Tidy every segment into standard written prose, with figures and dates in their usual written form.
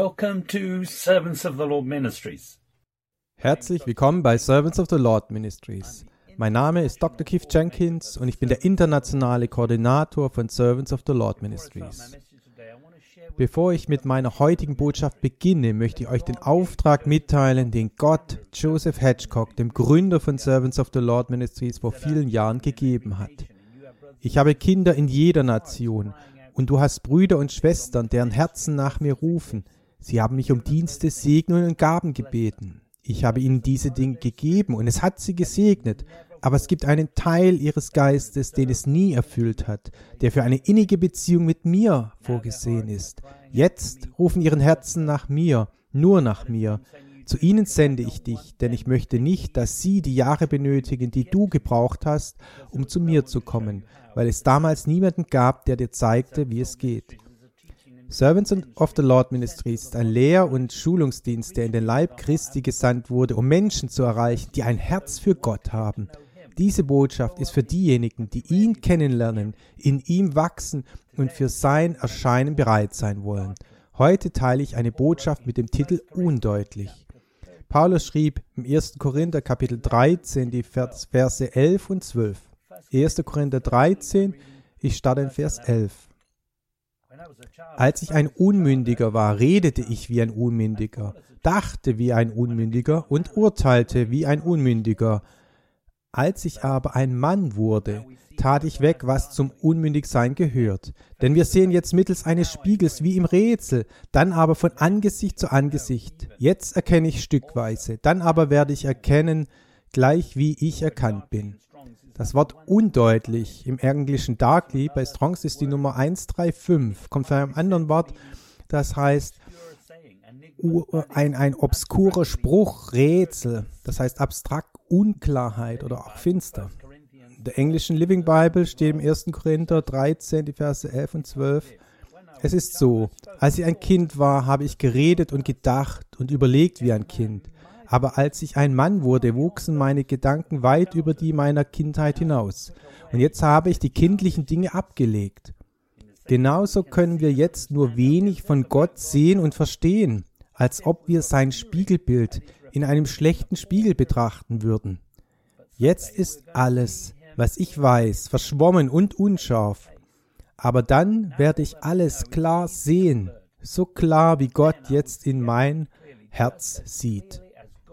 Welcome to Servants of the Lord Ministries. Herzlich willkommen bei Servants of the Lord Ministries. Mein Name ist Dr. Keith Jenkins und ich bin der internationale Koordinator von Servants of the Lord Ministries. Bevor ich mit meiner heutigen Botschaft beginne, möchte ich euch den Auftrag mitteilen, den Gott Joseph Hedgecock, dem Gründer von Servants of the Lord Ministries, vor vielen Jahren gegeben hat. Ich habe Kinder in jeder Nation und du hast Brüder und Schwestern, deren Herzen nach mir rufen. Sie haben mich um Dienste, Segnungen und Gaben gebeten. Ich habe ihnen diese Dinge gegeben und es hat sie gesegnet. Aber es gibt einen Teil ihres Geistes, den es nie erfüllt hat, der für eine innige Beziehung mit mir vorgesehen ist. Jetzt rufen ihren Herzen nach mir, nur nach mir. Zu ihnen sende ich dich, denn ich möchte nicht, dass sie die Jahre benötigen, die du gebraucht hast, um zu mir zu kommen, weil es damals niemanden gab, der dir zeigte, wie es geht. Servants of the Lord Ministries ist ein Lehr- und Schulungsdienst, der in den Leib Christi gesandt wurde, um Menschen zu erreichen, die ein Herz für Gott haben. Diese Botschaft ist für diejenigen, die ihn kennenlernen, in ihm wachsen und für sein Erscheinen bereit sein wollen. Heute teile ich eine Botschaft mit dem Titel Undeutlich. Paulus schrieb im 1. Korinther Kapitel 13, die Verse 11 und 12. 1. Korinther 13, ich starte in Vers 11. Als ich ein Unmündiger war, redete ich wie ein Unmündiger, dachte wie ein Unmündiger und urteilte wie ein Unmündiger. Als ich aber ein Mann wurde, tat ich weg, was zum Unmündigsein gehört. Denn wir sehen jetzt mittels eines Spiegels wie im Rätsel, dann aber von Angesicht zu Angesicht. Jetzt erkenne ich stückweise, dann aber werde ich erkennen, gleich wie ich erkannt bin. Das Wort undeutlich im englischen Darkly, bei Strongs ist die Nummer 135, kommt von einem anderen Wort, das heißt ein obskurer Spruch, Rätsel, das heißt abstrakt, Unklarheit oder auch finster. In der englischen Living Bible steht im 1. Korinther 13, die Verse 11 und 12. Es ist so, als ich ein Kind war, habe ich geredet und gedacht und überlegt wie ein Kind. Aber als ich ein Mann wurde, wuchsen meine Gedanken weit über die meiner Kindheit hinaus. Und jetzt habe ich die kindlichen Dinge abgelegt. Genauso können wir jetzt nur wenig von Gott sehen und verstehen, als ob wir sein Spiegelbild in einem schlechten Spiegel betrachten würden. Jetzt ist alles, was ich weiß, verschwommen und unscharf. Aber dann werde ich alles klar sehen, so klar wie Gott jetzt in mein Herz sieht.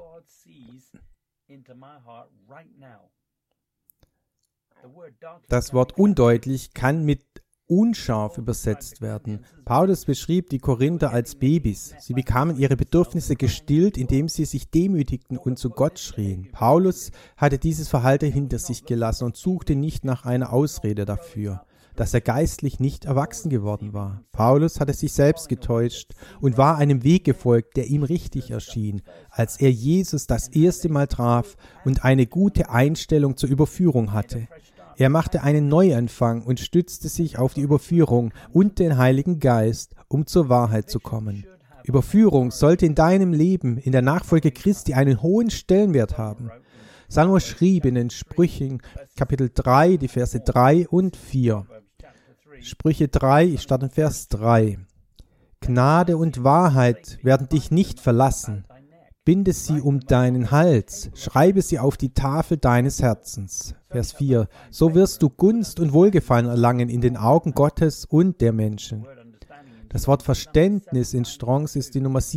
Das Wort undeutlich kann mit unscharf übersetzt werden. Paulus beschrieb die Korinther als Babys. Sie bekamen ihre Bedürfnisse gestillt, indem sie sich demütigten und zu Gott schrien. Paulus hatte dieses Verhalten hinter sich gelassen und suchte nicht nach einer Ausrede dafür, dass er geistlich nicht erwachsen geworden war. Paulus hatte sich selbst getäuscht und war einem Weg gefolgt, der ihm richtig erschien, als er Jesus das erste Mal traf und eine gute Einstellung zur Überführung hatte. Er machte einen Neuanfang und stützte sich auf die Überführung und den Heiligen Geist, um zur Wahrheit zu kommen. Überführung sollte in deinem Leben, in der Nachfolge Christi, einen hohen Stellenwert haben. Salomo schrieb in den Sprüchen, Kapitel 3, die Verse 3 und 4. Sprüche 3, ich starte in Vers 3. Gnade und Wahrheit werden dich nicht verlassen. Binde sie um deinen Hals, schreibe sie auf die Tafel deines Herzens. Vers 4. So wirst du Gunst und Wohlgefallen erlangen in den Augen Gottes und der Menschen. Das Wort Verständnis in Strongs ist die Nummer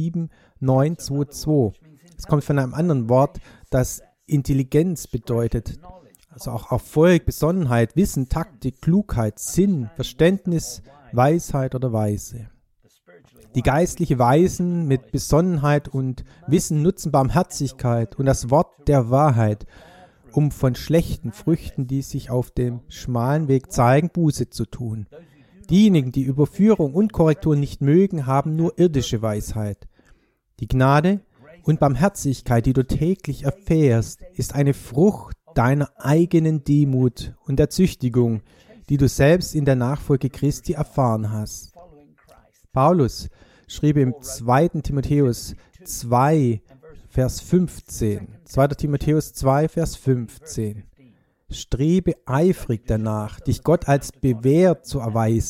7922. Es kommt von einem anderen Wort, das Intelligenz bedeutet. Also auch Erfolg, Besonnenheit, Wissen, Taktik, Klugheit, Sinn, Verständnis, Weisheit oder Weise. Die geistliche Weisen mit Besonnenheit und Wissen nutzen Barmherzigkeit und das Wort der Wahrheit, um von schlechten Früchten, die sich auf dem schmalen Weg zeigen, Buße zu tun. Diejenigen, die Überführung und Korrektur nicht mögen, haben nur irdische Weisheit. Die Gnade und Barmherzigkeit, die du täglich erfährst, ist eine Frucht deiner eigenen Demut und der Züchtigung, die du selbst in der Nachfolge Christi erfahren hast. Paulus schrieb im 2. Timotheus 2, Vers 15. 2. Timotheus 2, Vers 15. Strebe eifrig danach, dich Gott als bewährt zu erweisen,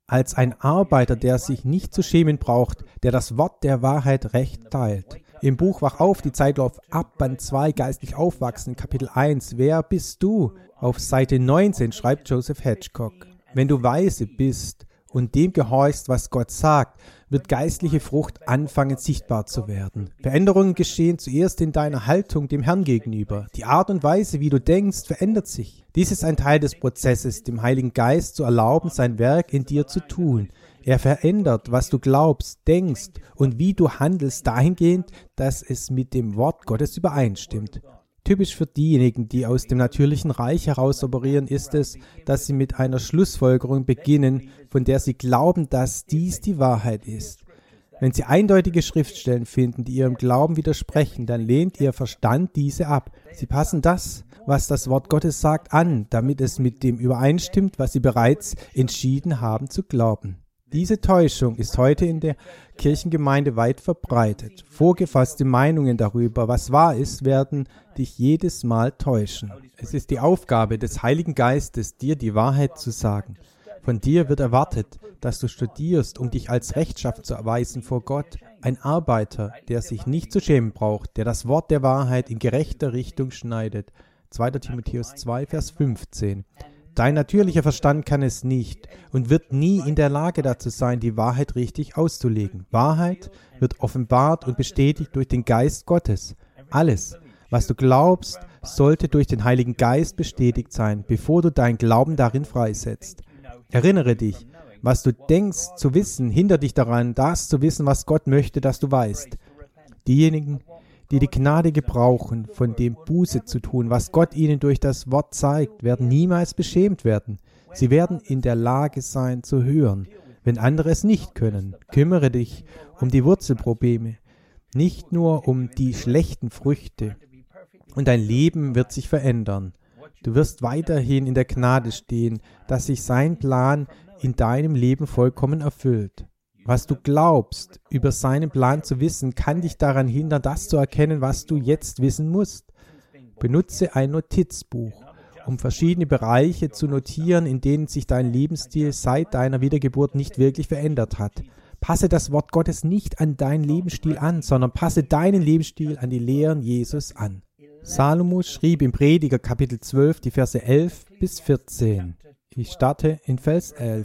als ein Arbeiter, der sich nicht zu schämen braucht, der das Wort der Wahrheit recht teilt. Im Buch Wach auf, die Zeit läuft ab, Band 2, geistlich aufwachsen, Kapitel 1, wer bist du? Auf Seite 19 schreibt Joseph Hedgecock, wenn du weise bist und dem gehorchst, was Gott sagt, wird geistliche Frucht anfangen sichtbar zu werden. Veränderungen geschehen zuerst in deiner Haltung dem Herrn gegenüber. Die Art und Weise, wie du denkst, verändert sich. Dies ist ein Teil des Prozesses, dem Heiligen Geist zu erlauben, sein Werk in dir zu tun. Er verändert, was du glaubst, denkst und wie du handelst dahingehend, dass es mit dem Wort Gottes übereinstimmt. Typisch für diejenigen, die aus dem natürlichen Reich heraus operieren, ist es, dass sie mit einer Schlussfolgerung beginnen, von der sie glauben, dass dies die Wahrheit ist. Wenn sie eindeutige Schriftstellen finden, die ihrem Glauben widersprechen, dann lehnt ihr Verstand diese ab. Sie passen das, was das Wort Gottes sagt, an, damit es mit dem übereinstimmt, was sie bereits entschieden haben zu glauben. Diese Täuschung ist heute in der Kirchengemeinde weit verbreitet. Vorgefasste Meinungen darüber, was wahr ist, werden dich jedes Mal täuschen. Es ist die Aufgabe des Heiligen Geistes, dir die Wahrheit zu sagen. Von dir wird erwartet, dass du studierst, um dich als rechtschaffen zu erweisen vor Gott. Ein Arbeiter, der sich nicht zu schämen braucht, der das Wort der Wahrheit in gerechter Richtung schneidet. 2. Timotheus 2, Vers 15. Dein natürlicher Verstand kann es nicht und wird nie in der Lage dazu sein, die Wahrheit richtig auszulegen. Wahrheit wird offenbart und bestätigt durch den Geist Gottes. Alles, was du glaubst, sollte durch den Heiligen Geist bestätigt sein, bevor du deinen Glauben darin freisetzt. Erinnere dich, was du denkst zu wissen, hindert dich daran, das zu wissen, was Gott möchte, dass du weißt. Diejenigen, die die Gnade gebrauchen, von dem Buße zu tun, was Gott ihnen durch das Wort zeigt, werden niemals beschämt werden. Sie werden in der Lage sein zu hören, wenn andere es nicht können. Kümmere dich um die Wurzelprobleme, nicht nur um die schlechten Früchte. Und dein Leben wird sich verändern. Du wirst weiterhin in der Gnade stehen, dass sich sein Plan in deinem Leben vollkommen erfüllt. Was du glaubst, über seinen Plan zu wissen, kann dich daran hindern, das zu erkennen, was du jetzt wissen musst. Benutze ein Notizbuch, um verschiedene Bereiche zu notieren, in denen sich dein Lebensstil seit deiner Wiedergeburt nicht wirklich verändert hat. Passe das Wort Gottes nicht an deinen Lebensstil an, sondern passe deinen Lebensstil an die Lehren Jesus an. Salomo schrieb im Prediger Kapitel 12 die Verse 11 bis 14. Ich starte in Vers 11.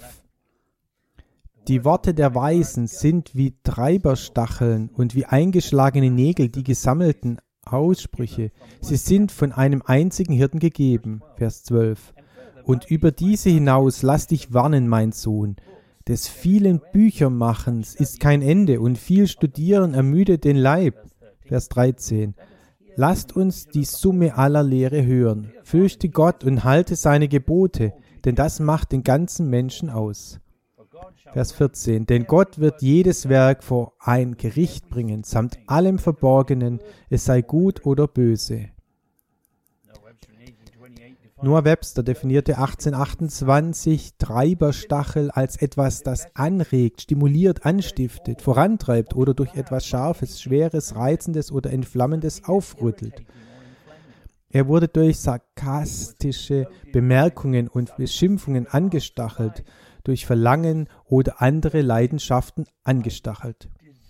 Die Worte der Weisen sind wie Treiberstacheln und wie eingeschlagene Nägel, die gesammelten Aussprüche. Sie sind von einem einzigen Hirten gegeben. Vers 12. Und über diese hinaus lass dich warnen, mein Sohn. Des vielen Büchermachens ist kein Ende und viel Studieren ermüdet den Leib. Vers 13. Lasst uns die Summe aller Lehre hören. Fürchte Gott und halte seine Gebote, denn das macht den ganzen Menschen aus. Vers 14. Denn Gott wird jedes Werk vor ein Gericht bringen, samt allem Verborgenen, es sei gut oder böse. Noah Webster definierte 1828 Treiberstachel als etwas, das anregt, stimuliert, anstiftet, vorantreibt oder durch etwas Scharfes, Schweres, Reizendes oder Entflammendes aufrüttelt. Er wurde durch sarkastische Bemerkungen und Beschimpfungen angestachelt, durch Verlangen oder andere Leidenschaften angestachelt.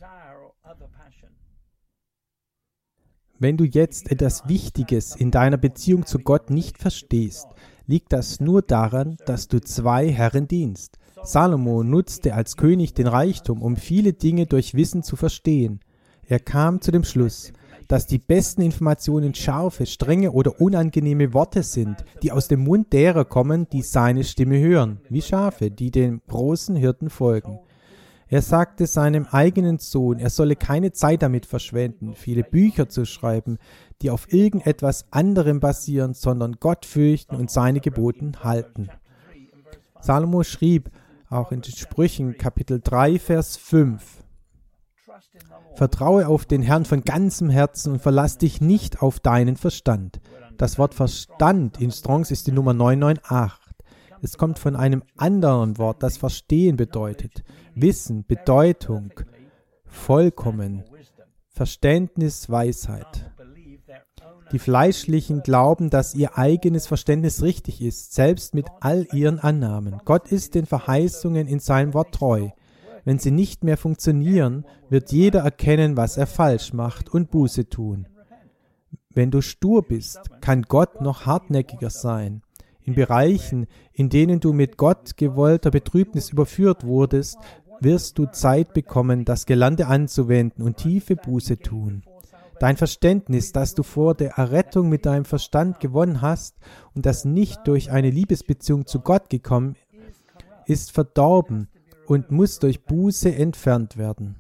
Wenn du jetzt etwas Wichtiges in deiner Beziehung zu Gott nicht verstehst, liegt das nur daran, dass du zwei Herren dienst. Salomo nutzte als König den Reichtum, um viele Dinge durch Wissen zu verstehen. Er kam zu dem Schluss, dass die besten Informationen scharfe, strenge oder unangenehme Worte sind, die aus dem Mund derer kommen, die seine Stimme hören, wie Schafe, die dem großen Hirten folgen. Er sagte seinem eigenen Sohn, er solle keine Zeit damit verschwenden, viele Bücher zu schreiben, die auf irgendetwas anderem basieren, sondern Gott fürchten und seine Geboten halten. Salomo schrieb auch in den Sprüchen Kapitel 3, Vers 5: Vertraue auf den Herrn von ganzem Herzen und verlass dich nicht auf deinen Verstand. Das Wort Verstand in Strongs ist die Nummer 998. Es kommt von einem anderen Wort, das Verstehen bedeutet. Wissen, Bedeutung, vollkommen, Verständnis, Weisheit. Die Fleischlichen glauben, dass ihr eigenes Verständnis richtig ist, selbst mit all ihren Annahmen. Gott ist den Verheißungen in seinem Wort treu. Wenn sie nicht mehr funktionieren, wird jeder erkennen, was er falsch macht und Buße tun. Wenn du stur bist, kann Gott noch hartnäckiger sein. In Bereichen, in denen du mit Gott gewollter Betrübnis überführt wurdest, wirst du Zeit bekommen, das Gelernte anzuwenden und tiefe Buße tun. Dein Verständnis, das du vor der Errettung mit deinem Verstand gewonnen hast und das nicht durch eine Liebesbeziehung zu Gott gekommen ist, verdorben und muss durch Buße entfernt werden.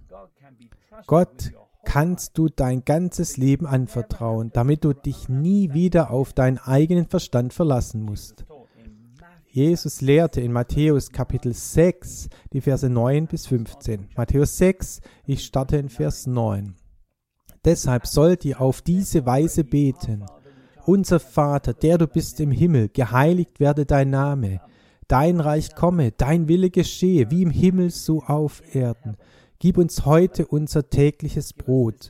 Gott kannst du dein ganzes Leben anvertrauen, damit du dich nie wieder auf deinen eigenen Verstand verlassen musst. Jesus lehrte in Matthäus Kapitel 6, die Verse 9 bis 15. Matthäus 6, ich starte in Vers 9. Deshalb sollt ihr auf diese Weise beten. Unser Vater, der du bist im Himmel, geheiligt werde dein Name. Dein Reich komme, dein Wille geschehe, wie im Himmel so auf Erden. Gib uns heute unser tägliches Brot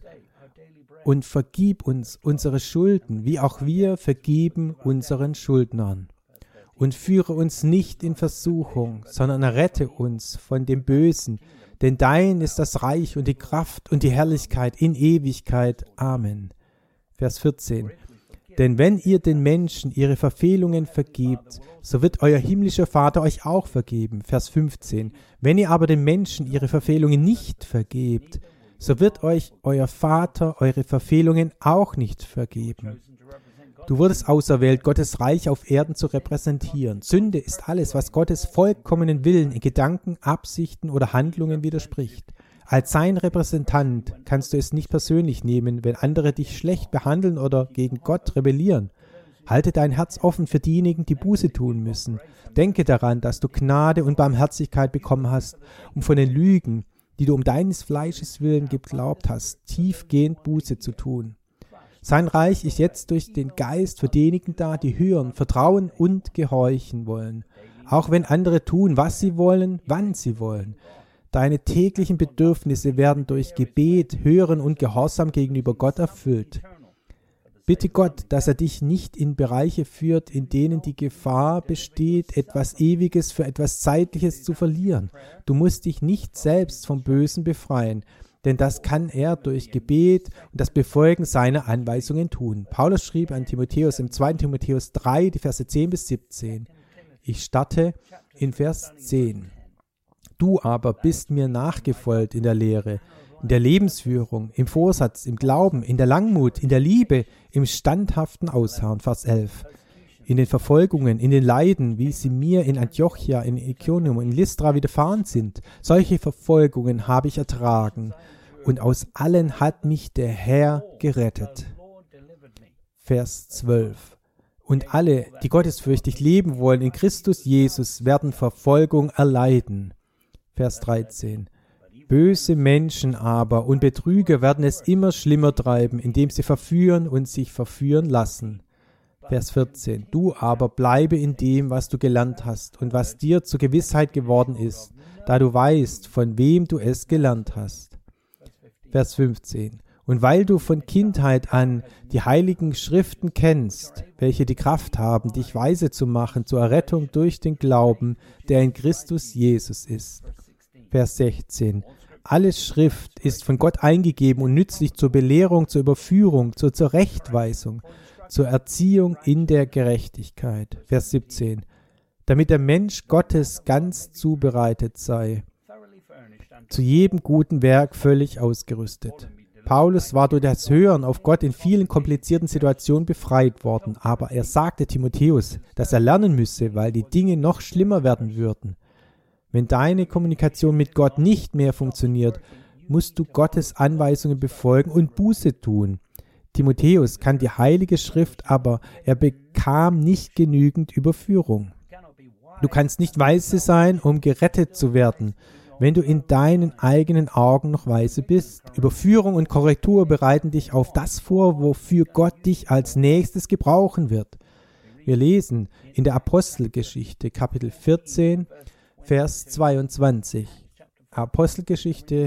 und vergib uns unsere Schulden, wie auch wir vergeben unseren Schuldnern. Und führe uns nicht in Versuchung, sondern errette uns von dem Bösen, denn dein ist das Reich und die Kraft und die Herrlichkeit in Ewigkeit. Amen. Vers 14. Denn wenn ihr den Menschen ihre Verfehlungen vergebt, so wird euer himmlischer Vater euch auch vergeben. Vers 15. Wenn ihr aber den Menschen ihre Verfehlungen nicht vergebt, so wird euch euer Vater eure Verfehlungen auch nicht vergeben. Du wurdest auserwählt, Gottes Reich auf Erden zu repräsentieren. Sünde ist alles, was Gottes vollkommenen Willen in Gedanken, Absichten oder Handlungen widerspricht. Als sein Repräsentant kannst du es nicht persönlich nehmen, wenn andere dich schlecht behandeln oder gegen Gott rebellieren. Halte dein Herz offen für diejenigen, die Buße tun müssen. Denke daran, dass du Gnade und Barmherzigkeit bekommen hast, um von den Lügen, die du um deines Fleisches willen geglaubt hast, tiefgehend Buße zu tun. Sein Reich ist jetzt durch den Geist für diejenigen da, die hören, vertrauen und gehorchen wollen. Auch wenn andere tun, was sie wollen, wann sie wollen. Deine täglichen Bedürfnisse werden durch Gebet, Hören und Gehorsam gegenüber Gott erfüllt. Bitte Gott, dass er dich nicht in Bereiche führt, in denen die Gefahr besteht, etwas Ewiges für etwas Zeitliches zu verlieren. Du musst dich nicht selbst vom Bösen befreien, denn das kann er durch Gebet und das Befolgen seiner Anweisungen tun. Paulus schrieb an Timotheus im 2. Timotheus 3, die Verse 10 bis 17. Ich starte in Vers 10. Du aber bist mir nachgefolgt in der Lehre, in der Lebensführung, im Vorsatz, im Glauben, in der Langmut, in der Liebe, im standhaften Ausharren. Vers 11. In den Verfolgungen, in den Leiden, wie sie mir in Antiochia, in Iconium und in Lystra widerfahren sind. Solche Verfolgungen habe ich ertragen, und aus allen hat mich der Herr gerettet. Vers 12. Und alle, die gottesfürchtig leben wollen in Christus Jesus, werden Verfolgung erleiden. Vers 13. Böse Menschen aber und Betrüger werden es immer schlimmer treiben, indem sie verführen und sich verführen lassen. Vers 14. Du aber bleibe in dem, was du gelernt hast und was dir zur Gewissheit geworden ist, da du weißt, von wem du es gelernt hast. Vers 15. Und weil du von Kindheit an die heiligen Schriften kennst, welche die Kraft haben, dich weise zu machen zur Errettung durch den Glauben, der in Christus Jesus ist. Vers 16. Alle Schrift ist von Gott eingegeben und nützlich zur Belehrung, zur Überführung, zur Zurechtweisung, zur Erziehung in der Gerechtigkeit. Vers 17. Damit der Mensch Gottes ganz zubereitet sei, zu jedem guten Werk völlig ausgerüstet. Paulus war durch das Hören auf Gott in vielen komplizierten Situationen befreit worden, aber er sagte Timotheus, dass er lernen müsse, weil die Dinge noch schlimmer werden würden. Wenn deine Kommunikation mit Gott nicht mehr funktioniert, musst du Gottes Anweisungen befolgen und Buße tun. Timotheus kann die Heilige Schrift, aber er bekam nicht genügend Überführung. Du kannst nicht weise sein, um gerettet zu werden, wenn du in deinen eigenen Augen noch weise bist. Überführung und Korrektur bereiten dich auf das vor, wofür Gott dich als nächstes gebrauchen wird. Wir lesen in der Apostelgeschichte, Kapitel 14, Vers 22. Apostelgeschichte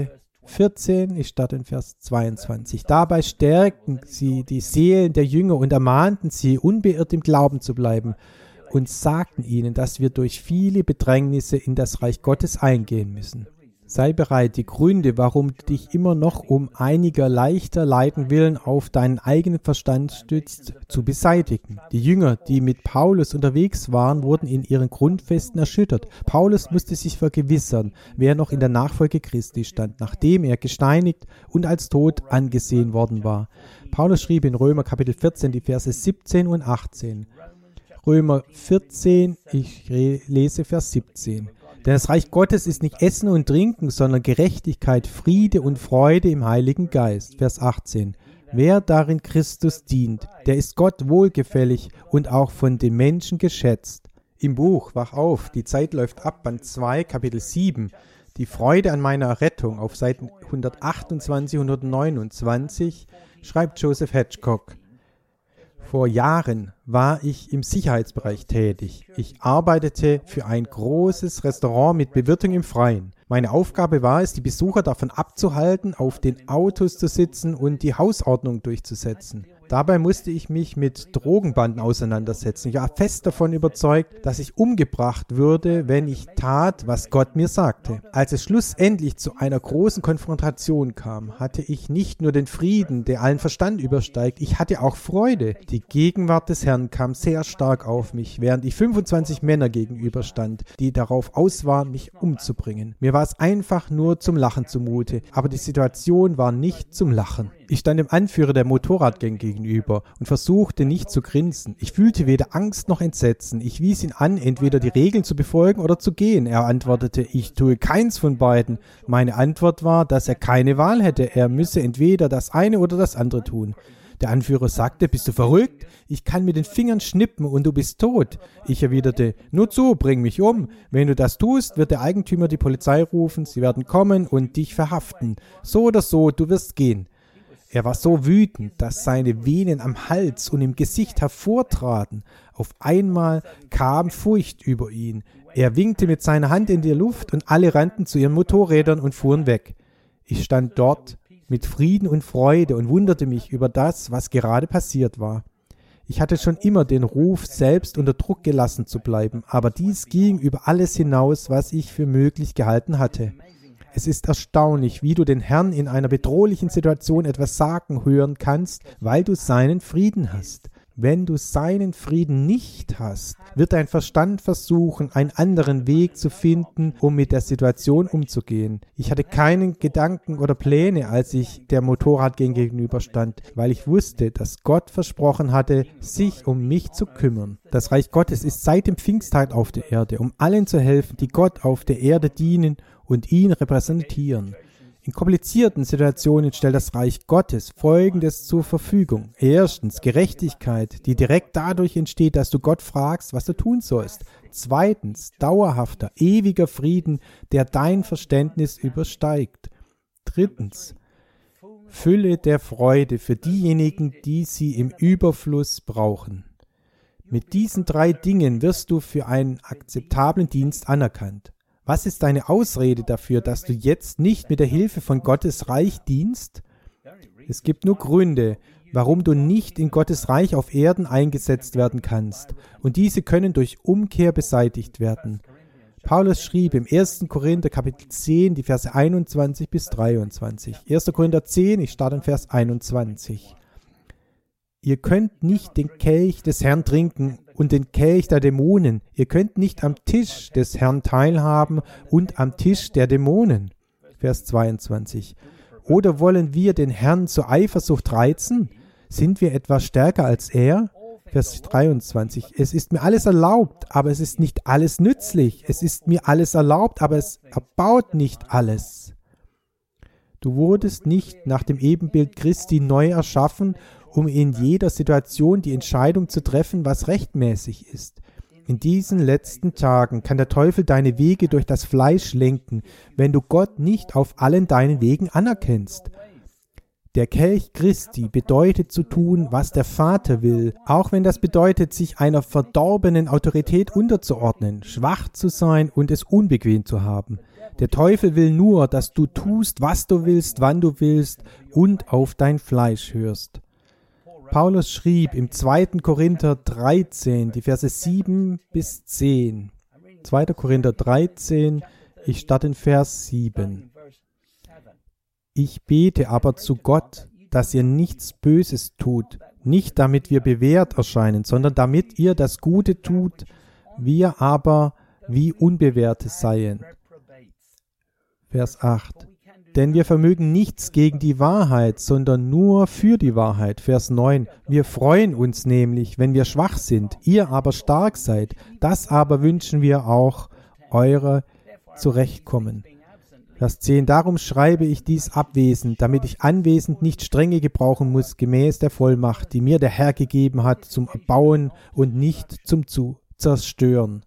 14, ich starte in Vers 22. Dabei stärkten sie die Seelen der Jünger und ermahnten sie, unbeirrt im Glauben zu bleiben und sagten ihnen, dass wir durch viele Bedrängnisse in das Reich Gottes eingehen müssen. Sei bereit, die Gründe, warum du dich immer noch um einiger leichter Leiden willen auf deinen eigenen Verstand stützt, zu beseitigen. Die Jünger, die mit Paulus unterwegs waren, wurden in ihren Grundfesten erschüttert. Paulus musste sich vergewissern, wer noch in der Nachfolge Christi stand, nachdem er gesteinigt und als tot angesehen worden war. Paulus schrieb in Römer Kapitel 14 die Verse 17 und 18. Römer 14, ich lese Vers 17. Denn das Reich Gottes ist nicht Essen und Trinken, sondern Gerechtigkeit, Friede und Freude im Heiligen Geist. Vers 18. Wer darin Christus dient, der ist Gott wohlgefällig und auch von den Menschen geschätzt. Im Buch Wach auf, die Zeit läuft ab, Band 2, Kapitel 7, die Freude an meiner Errettung auf Seiten 128 und 129, schreibt Joseph Hedgecock. Vor Jahren war ich im Sicherheitsbereich tätig. Ich arbeitete für ein großes Restaurant mit Bewirtung im Freien. Meine Aufgabe war es, die Besucher davon abzuhalten, auf den Autos zu sitzen und die Hausordnung durchzusetzen. Dabei musste ich mich mit Drogenbanden auseinandersetzen. Ich war fest davon überzeugt, dass ich umgebracht würde, wenn ich tat, was Gott mir sagte. Als es schlussendlich zu einer großen Konfrontation kam, hatte ich nicht nur den Frieden, der allen Verstand übersteigt, ich hatte auch Freude. Die Gegenwart des Herrn kam sehr stark auf mich, während ich 25 Männer gegenüberstand, die darauf aus waren, mich umzubringen. Mir war es einfach nur zum Lachen zumute, aber die Situation war nicht zum Lachen. Ich stand dem Anführer der Motorradgang gegenüber und versuchte nicht zu grinsen. Ich fühlte weder Angst noch Entsetzen. Ich wies ihn an, entweder die Regeln zu befolgen oder zu gehen. Er antwortete, ich tue keins von beiden. Meine Antwort war, dass er keine Wahl hätte. Er müsse entweder das eine oder das andere tun. Der Anführer sagte, bist du verrückt? Ich kann mit den Fingern schnippen und du bist tot. Ich erwiderte, nur zu, bring mich um. Wenn du das tust, wird der Eigentümer die Polizei rufen, sie werden kommen und dich verhaften. So oder so, du wirst gehen. Er war so wütend, dass seine Venen am Hals und im Gesicht hervortraten. Auf einmal kam Furcht über ihn. Er winkte mit seiner Hand in die Luft und alle rannten zu ihren Motorrädern und fuhren weg. Ich stand dort mit Frieden und Freude und wunderte mich über das, was gerade passiert war. Ich hatte schon immer den Ruf, selbst unter Druck gelassen zu bleiben, aber dies ging über alles hinaus, was ich für möglich gehalten hatte. Es ist erstaunlich, wie du den Herrn in einer bedrohlichen Situation etwas sagen hören kannst, weil du seinen Frieden hast. Wenn du seinen Frieden nicht hast, wird dein Verstand versuchen, einen anderen Weg zu finden, um mit der Situation umzugehen. Ich hatte keinen Gedanken oder Pläne, als ich der Motorradgang gegenüberstand, weil ich wusste, dass Gott versprochen hatte, sich um mich zu kümmern. Das Reich Gottes ist seit dem Pfingsttag auf der Erde, um allen zu helfen, die Gott auf der Erde dienen und ihn repräsentieren. In komplizierten Situationen stellt das Reich Gottes Folgendes zur Verfügung. Erstens, Gerechtigkeit, die direkt dadurch entsteht, dass du Gott fragst, was du tun sollst. Zweitens, dauerhafter, ewiger Frieden, der dein Verständnis übersteigt. Drittens, Fülle der Freude für diejenigen, die sie im Überfluss brauchen. Mit diesen 3 Dingen wirst du für einen akzeptablen Dienst anerkannt. Was ist deine Ausrede dafür, dass du jetzt nicht mit der Hilfe von Gottes Reich dienst? Es gibt nur Gründe, warum du nicht in Gottes Reich auf Erden eingesetzt werden kannst. Und diese können durch Umkehr beseitigt werden. Paulus schrieb im 1. Korinther Kapitel 10, die Verse 21 bis 23. 1. Korinther 10, ich starte in Vers 21. Ihr könnt nicht den Kelch des Herrn trinken und den Kelch der Dämonen. Ihr könnt nicht am Tisch des Herrn teilhaben und am Tisch der Dämonen. Vers 22. Oder wollen wir den Herrn zur Eifersucht reizen? Sind wir etwas stärker als er? Vers 23. Es ist mir alles erlaubt, aber es ist nicht alles nützlich. Es ist mir alles erlaubt, aber es erbaut nicht alles. Du wurdest nicht nach dem Ebenbild Christi neu erschaffen, um in jeder Situation die Entscheidung zu treffen, was rechtmäßig ist. In diesen letzten Tagen kann der Teufel deine Wege durch das Fleisch lenken, wenn du Gott nicht auf allen deinen Wegen anerkennst. Der Kelch Christi bedeutet zu tun, was der Vater will, auch wenn das bedeutet, sich einer verdorbenen Autorität unterzuordnen, schwach zu sein und es unbequem zu haben. Der Teufel will nur, dass du tust, was du willst, wann du willst und auf dein Fleisch hörst. Paulus schrieb im 2. Korinther 13, die Verse 7 bis 10. 2. Korinther 13, ich starte in Vers 7. Ich bete aber zu Gott, dass ihr nichts Böses tut, nicht damit wir bewährt erscheinen, sondern damit ihr das Gute tut, wir aber wie Unbewährte seien. Vers 8. Denn wir vermögen nichts gegen die Wahrheit, sondern nur für die Wahrheit. Vers 9. Wir freuen uns nämlich, wenn wir schwach sind, ihr aber stark seid. Das aber wünschen wir auch, eure Zurechtkommen. Vers 10. Darum schreibe ich dies abwesend, damit ich anwesend nicht strenge gebrauchen muss, gemäß der Vollmacht, die mir der Herr gegeben hat, zum Erbauen und nicht zum Zerstören.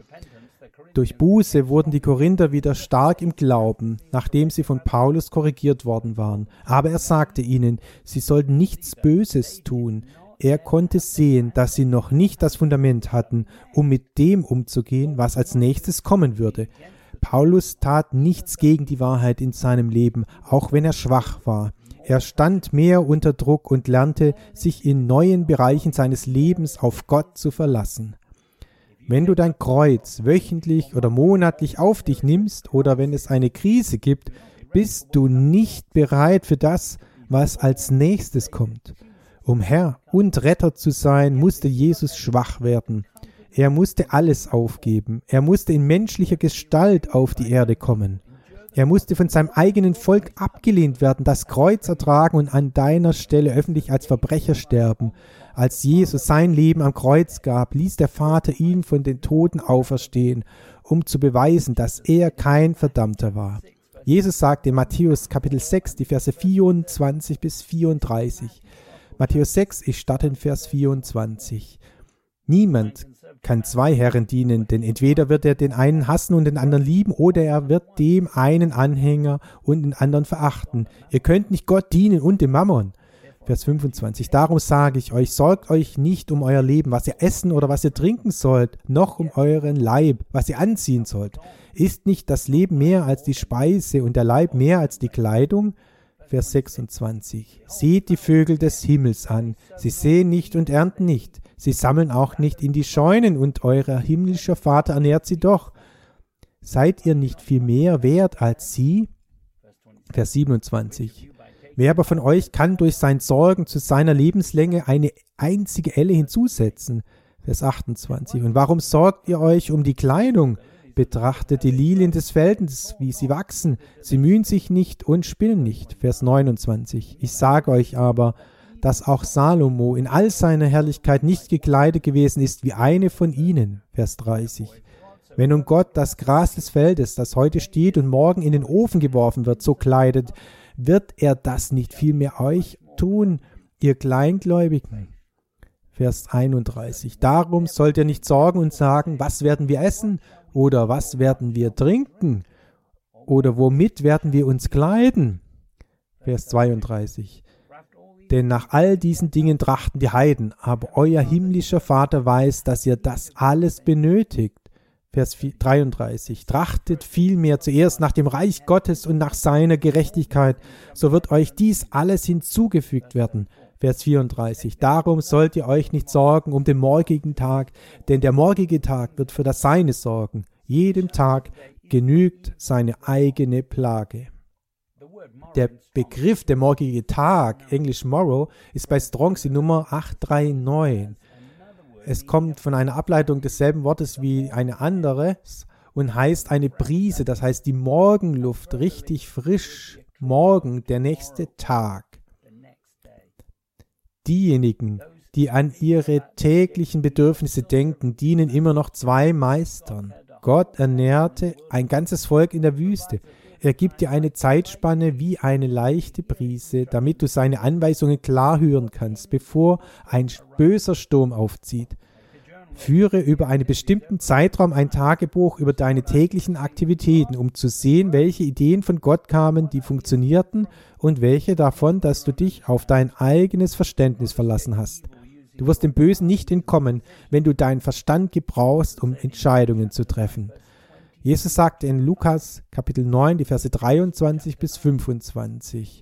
Durch Buße wurden die Korinther wieder stark im Glauben, nachdem sie von Paulus korrigiert worden waren. Aber er sagte ihnen, sie sollten nichts Böses tun. Er konnte sehen, dass sie noch nicht das Fundament hatten, um mit dem umzugehen, was als nächstes kommen würde. Paulus tat nichts gegen die Wahrheit in seinem Leben, auch wenn er schwach war. Er stand mehr unter Druck und lernte, sich in neuen Bereichen seines Lebens auf Gott zu verlassen. Wenn du dein Kreuz wöchentlich oder monatlich auf dich nimmst oder wenn es eine Krise gibt, bist du nicht bereit für das, was als nächstes kommt. Um Herr und Retter zu sein, musste Jesus schwach werden. Er musste alles aufgeben. Er musste in menschlicher Gestalt auf die Erde kommen. Er musste von seinem eigenen Volk abgelehnt werden, das Kreuz ertragen und an deiner Stelle öffentlich als Verbrecher sterben. Als Jesus sein Leben am Kreuz gab, ließ der Vater ihn von den Toten auferstehen, um zu beweisen, dass er kein Verdammter war. Jesus sagte in Matthäus Kapitel 6, die Verse 24 bis 34. Matthäus 6, ich starte in Vers 24. Niemand kann zwei Herren dienen, denn entweder wird er den einen hassen und den anderen lieben, oder er wird dem einen Anhänger und den anderen verachten. Ihr könnt nicht Gott dienen und dem Mammon. Vers 25. Darum sage ich euch, sorgt euch nicht um euer Leben, was ihr essen oder was ihr trinken sollt, noch um euren Leib, was ihr anziehen sollt. Ist nicht das Leben mehr als die Speise und der Leib mehr als die Kleidung? Vers 26. Seht die Vögel des Himmels an. Sie säen nicht und ernten nicht. Sie sammeln auch nicht in die Scheunen und euer himmlischer Vater ernährt sie doch. Seid ihr nicht viel mehr wert als sie? Vers 27. Wer aber von euch kann durch sein Sorgen zu seiner Lebenslänge eine einzige Elle hinzusetzen? Vers 28. Und warum sorgt ihr euch um die Kleidung? Betrachtet die Lilien des Feldes, wie sie wachsen. Sie mühen sich nicht und spinnen nicht. Vers 29. Ich sage euch aber, dass auch Salomo in all seiner Herrlichkeit nicht gekleidet gewesen ist wie eine von ihnen. Vers 30. Wenn nun Gott das Gras des Feldes, das heute steht und morgen in den Ofen geworfen wird, so kleidet, wird er das nicht vielmehr euch tun, ihr Kleingläubigen? Vers 31. Darum sollt ihr nicht sorgen und sagen, was werden wir essen oder was werden wir trinken oder womit werden wir uns kleiden? Vers 32. Denn nach all diesen Dingen trachten die Heiden, aber euer himmlischer Vater weiß, dass ihr das alles benötigt. Vers 33. Trachtet vielmehr zuerst nach dem Reich Gottes und nach seiner Gerechtigkeit, so wird euch dies alles hinzugefügt werden. Vers 34. Darum sollt ihr euch nicht sorgen um den morgigen Tag, denn der morgige Tag wird für das Seine sorgen. Jedem Tag genügt seine eigene Plage. Der Begriff der morgige Tag, Englisch Morrow, ist bei Strong's die Nummer 839. Es kommt von einer Ableitung desselben Wortes wie eine andere und heißt eine Brise, das heißt die Morgenluft, richtig frisch, morgen, der nächste Tag. Diejenigen, die an ihre täglichen Bedürfnisse denken, dienen immer noch zwei Meistern. Gott ernährte ein ganzes Volk in der Wüste. Er gibt dir eine Zeitspanne wie eine leichte Brise, damit du seine Anweisungen klar hören kannst, bevor ein böser Sturm aufzieht. Führe über einen bestimmten Zeitraum ein Tagebuch über deine täglichen Aktivitäten, um zu sehen, welche Ideen von Gott kamen, die funktionierten, und welche davon, dass du dich auf dein eigenes Verständnis verlassen hast. Du wirst dem Bösen nicht entkommen, wenn du deinen Verstand gebrauchst, um Entscheidungen zu treffen. Jesus sagte in Lukas Kapitel 9, die Verse 23 bis 25.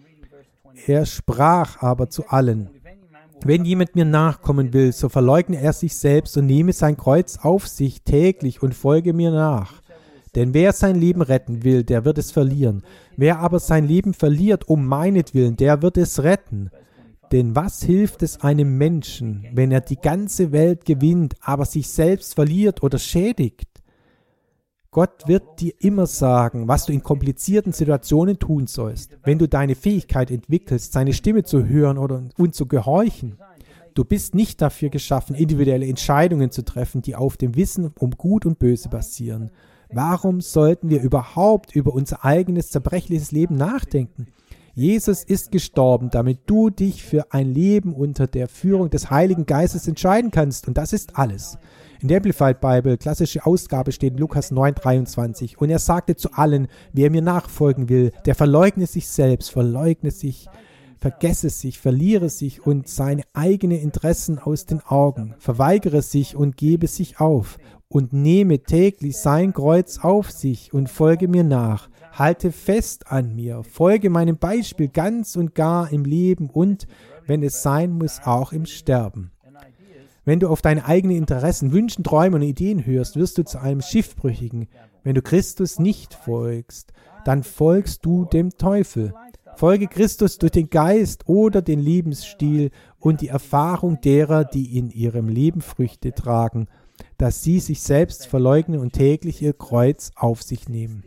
Er sprach aber zu allen: Wenn jemand mir nachkommen will, so verleugne er sich selbst und nehme sein Kreuz auf sich täglich und folge mir nach. Denn wer sein Leben retten will, der wird es verlieren. Wer aber sein Leben verliert um meinetwillen, der wird es retten. Denn was hilft es einem Menschen, wenn er die ganze Welt gewinnt, aber sich selbst verliert oder schädigt? Gott wird dir immer sagen, was du in komplizierten Situationen tun sollst, wenn du deine Fähigkeit entwickelst, seine Stimme zu hören und zu gehorchen. Du bist nicht dafür geschaffen, individuelle Entscheidungen zu treffen, die auf dem Wissen um Gut und Böse basieren. Warum sollten wir überhaupt über unser eigenes zerbrechliches Leben nachdenken? Jesus ist gestorben, damit du dich für ein Leben unter der Führung des Heiligen Geistes entscheiden kannst. Und das ist alles. In der Amplified Bible, klassische Ausgabe, steht Lukas 9,23. Und er sagte zu allen: Wer mir nachfolgen will, der verleugne sich selbst, verleugne sich, vergesse sich, verliere sich und seine eigenen Interessen aus den Augen, verweigere sich und gebe sich auf und nehme täglich sein Kreuz auf sich und folge mir nach. Halte fest an mir, folge meinem Beispiel ganz und gar im Leben und, wenn es sein muss, auch im Sterben. Wenn du auf deine eigenen Interessen, Wünschen, Träume und Ideen hörst, wirst du zu einem Schiffbrüchigen. Wenn du Christus nicht folgst, dann folgst du dem Teufel. Folge Christus durch den Geist oder den Lebensstil und die Erfahrung derer, die in ihrem Leben Früchte tragen, dass sie sich selbst verleugnen und täglich ihr Kreuz auf sich nehmen.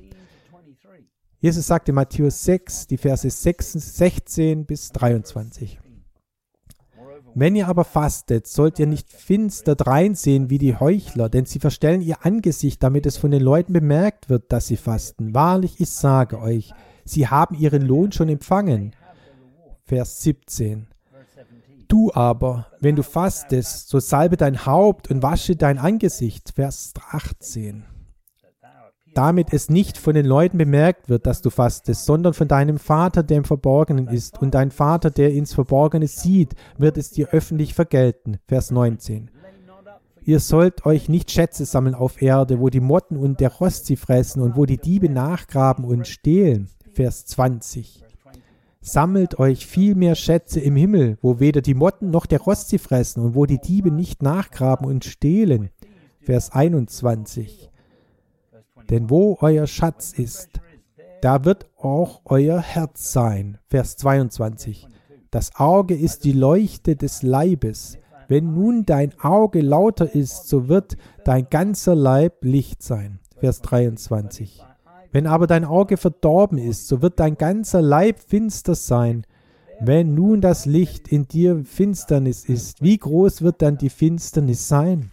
Jesus sagte in Matthäus 6, die Verse 16 bis 23. Wenn ihr aber fastet, sollt ihr nicht finster dreinsehen wie die Heuchler, denn sie verstellen ihr Angesicht, damit es von den Leuten bemerkt wird, dass sie fasten. Wahrlich, ich sage euch, sie haben ihren Lohn schon empfangen. Vers 17. Du aber, wenn du fastest, so salbe dein Haupt und wasche dein Angesicht. Vers 18. Damit es nicht von den Leuten bemerkt wird, dass du fastest, sondern von deinem Vater, der im Verborgenen ist. Und dein Vater, der ins Verborgene sieht, wird es dir öffentlich vergelten. Vers 19. Ihr sollt euch nicht Schätze sammeln auf Erde, wo die Motten und der Rost sie fressen und wo die Diebe nachgraben und stehlen. Vers 20. Sammelt euch vielmehr Schätze im Himmel, wo weder die Motten noch der Rost sie fressen und wo die Diebe nicht nachgraben und stehlen. Vers 21. Denn wo euer Schatz ist, da wird auch euer Herz sein. Vers 22. Das Auge ist die Leuchte des Leibes. Wenn nun dein Auge lauter ist, so wird dein ganzer Leib Licht sein. Vers 23. Wenn aber dein Auge verdorben ist, so wird dein ganzer Leib finster sein. Wenn nun das Licht in dir Finsternis ist, wie groß wird dann die Finsternis sein?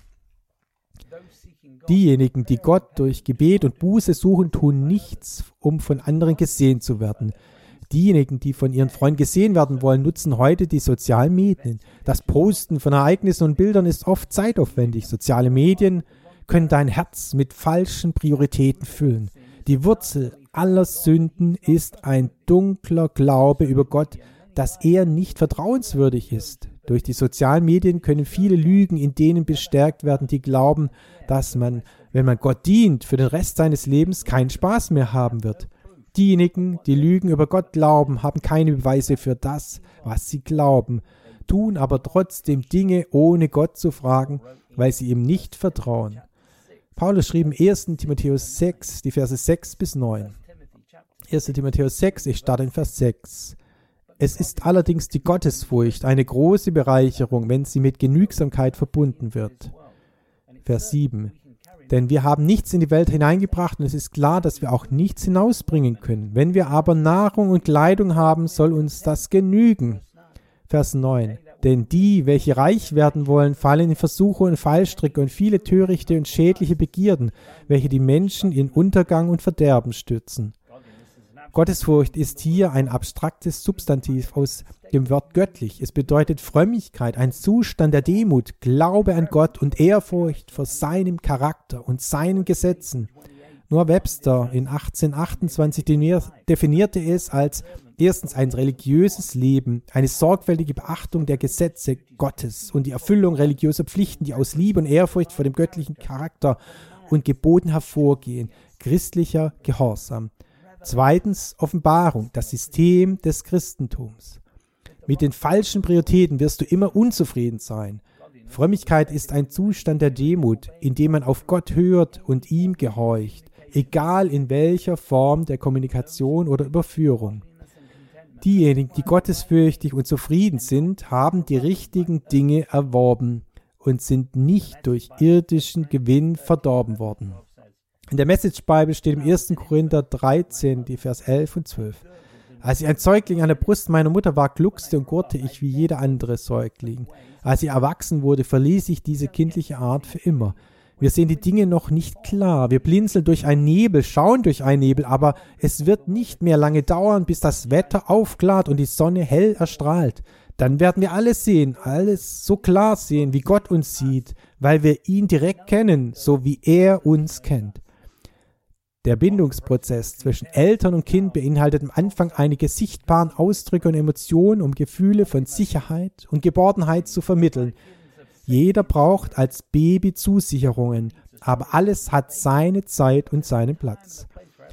Diejenigen, die Gott durch Gebet und Buße suchen, tun nichts, um von anderen gesehen zu werden. Diejenigen, die von ihren Freunden gesehen werden wollen, nutzen heute die sozialen Medien. Das Posten von Ereignissen und Bildern ist oft zeitaufwendig. Soziale Medien können dein Herz mit falschen Prioritäten füllen. Die Wurzel aller Sünden ist ein dunkler Glaube über Gott, dass er nicht vertrauenswürdig ist. Durch die sozialen Medien können viele Lügen in denen bestärkt werden, die glauben, dass man, wenn man Gott dient, für den Rest seines Lebens keinen Spaß mehr haben wird. Diejenigen, die Lügen über Gott glauben, haben keine Beweise für das, was sie glauben, tun aber trotzdem Dinge, ohne Gott zu fragen, weil sie ihm nicht vertrauen. Paulus schrieb im 1. Timotheus 6, die Verse 6 bis 9. 1. Timotheus 6, ich starte in Vers 6. Es ist allerdings die Gottesfurcht eine große Bereicherung, wenn sie mit Genügsamkeit verbunden wird. Vers 7. Denn wir haben nichts in die Welt hineingebracht und es ist klar, dass wir auch nichts hinausbringen können. Wenn wir aber Nahrung und Kleidung haben, soll uns das genügen. Vers 9. Denn die, welche reich werden wollen, fallen in Versuche und Fallstricke und viele törichte und schädliche Begierden, welche die Menschen in Untergang und Verderben stürzen. Gottesfurcht ist hier ein abstraktes Substantiv aus dem Wort göttlich. Es bedeutet Frömmigkeit, ein Zustand der Demut, Glaube an Gott und Ehrfurcht vor seinem Charakter und seinen Gesetzen. Nur Webster in 1828 definierte es als erstens ein religiöses Leben, eine sorgfältige Beachtung der Gesetze Gottes und die Erfüllung religiöser Pflichten, die aus Liebe und Ehrfurcht vor dem göttlichen Charakter und Geboten hervorgehen, christlicher Gehorsam. Zweitens Offenbarung, das System des Christentums. Mit den falschen Prioritäten wirst du immer unzufrieden sein. Frömmigkeit ist ein Zustand der Demut, in dem man auf Gott hört und ihm gehorcht, egal in welcher Form der Kommunikation oder Überführung. Diejenigen, die gottesfürchtig und zufrieden sind, haben die richtigen Dinge erworben und sind nicht durch irdischen Gewinn verdorben worden. In der Message Bible steht im 1. Korinther 13, die Vers 11 und 12. Als ich ein Säugling an der Brust meiner Mutter war, gluckste und gurrte ich wie jeder andere Säugling. Als ich erwachsen wurde, verließ ich diese kindliche Art für immer. Wir sehen die Dinge noch nicht klar. Wir blinzeln durch einen Nebel, schauen durch einen Nebel, aber es wird nicht mehr lange dauern, bis das Wetter aufklart und die Sonne hell erstrahlt. Dann werden wir alles sehen, alles so klar sehen, wie Gott uns sieht, weil wir ihn direkt kennen, so wie er uns kennt. Der Bindungsprozess zwischen Eltern und Kind beinhaltet am Anfang einige sichtbaren Ausdrücke und Emotionen, um Gefühle von Sicherheit und Geborgenheit zu vermitteln. Jeder braucht als Baby Zusicherungen, aber alles hat seine Zeit und seinen Platz.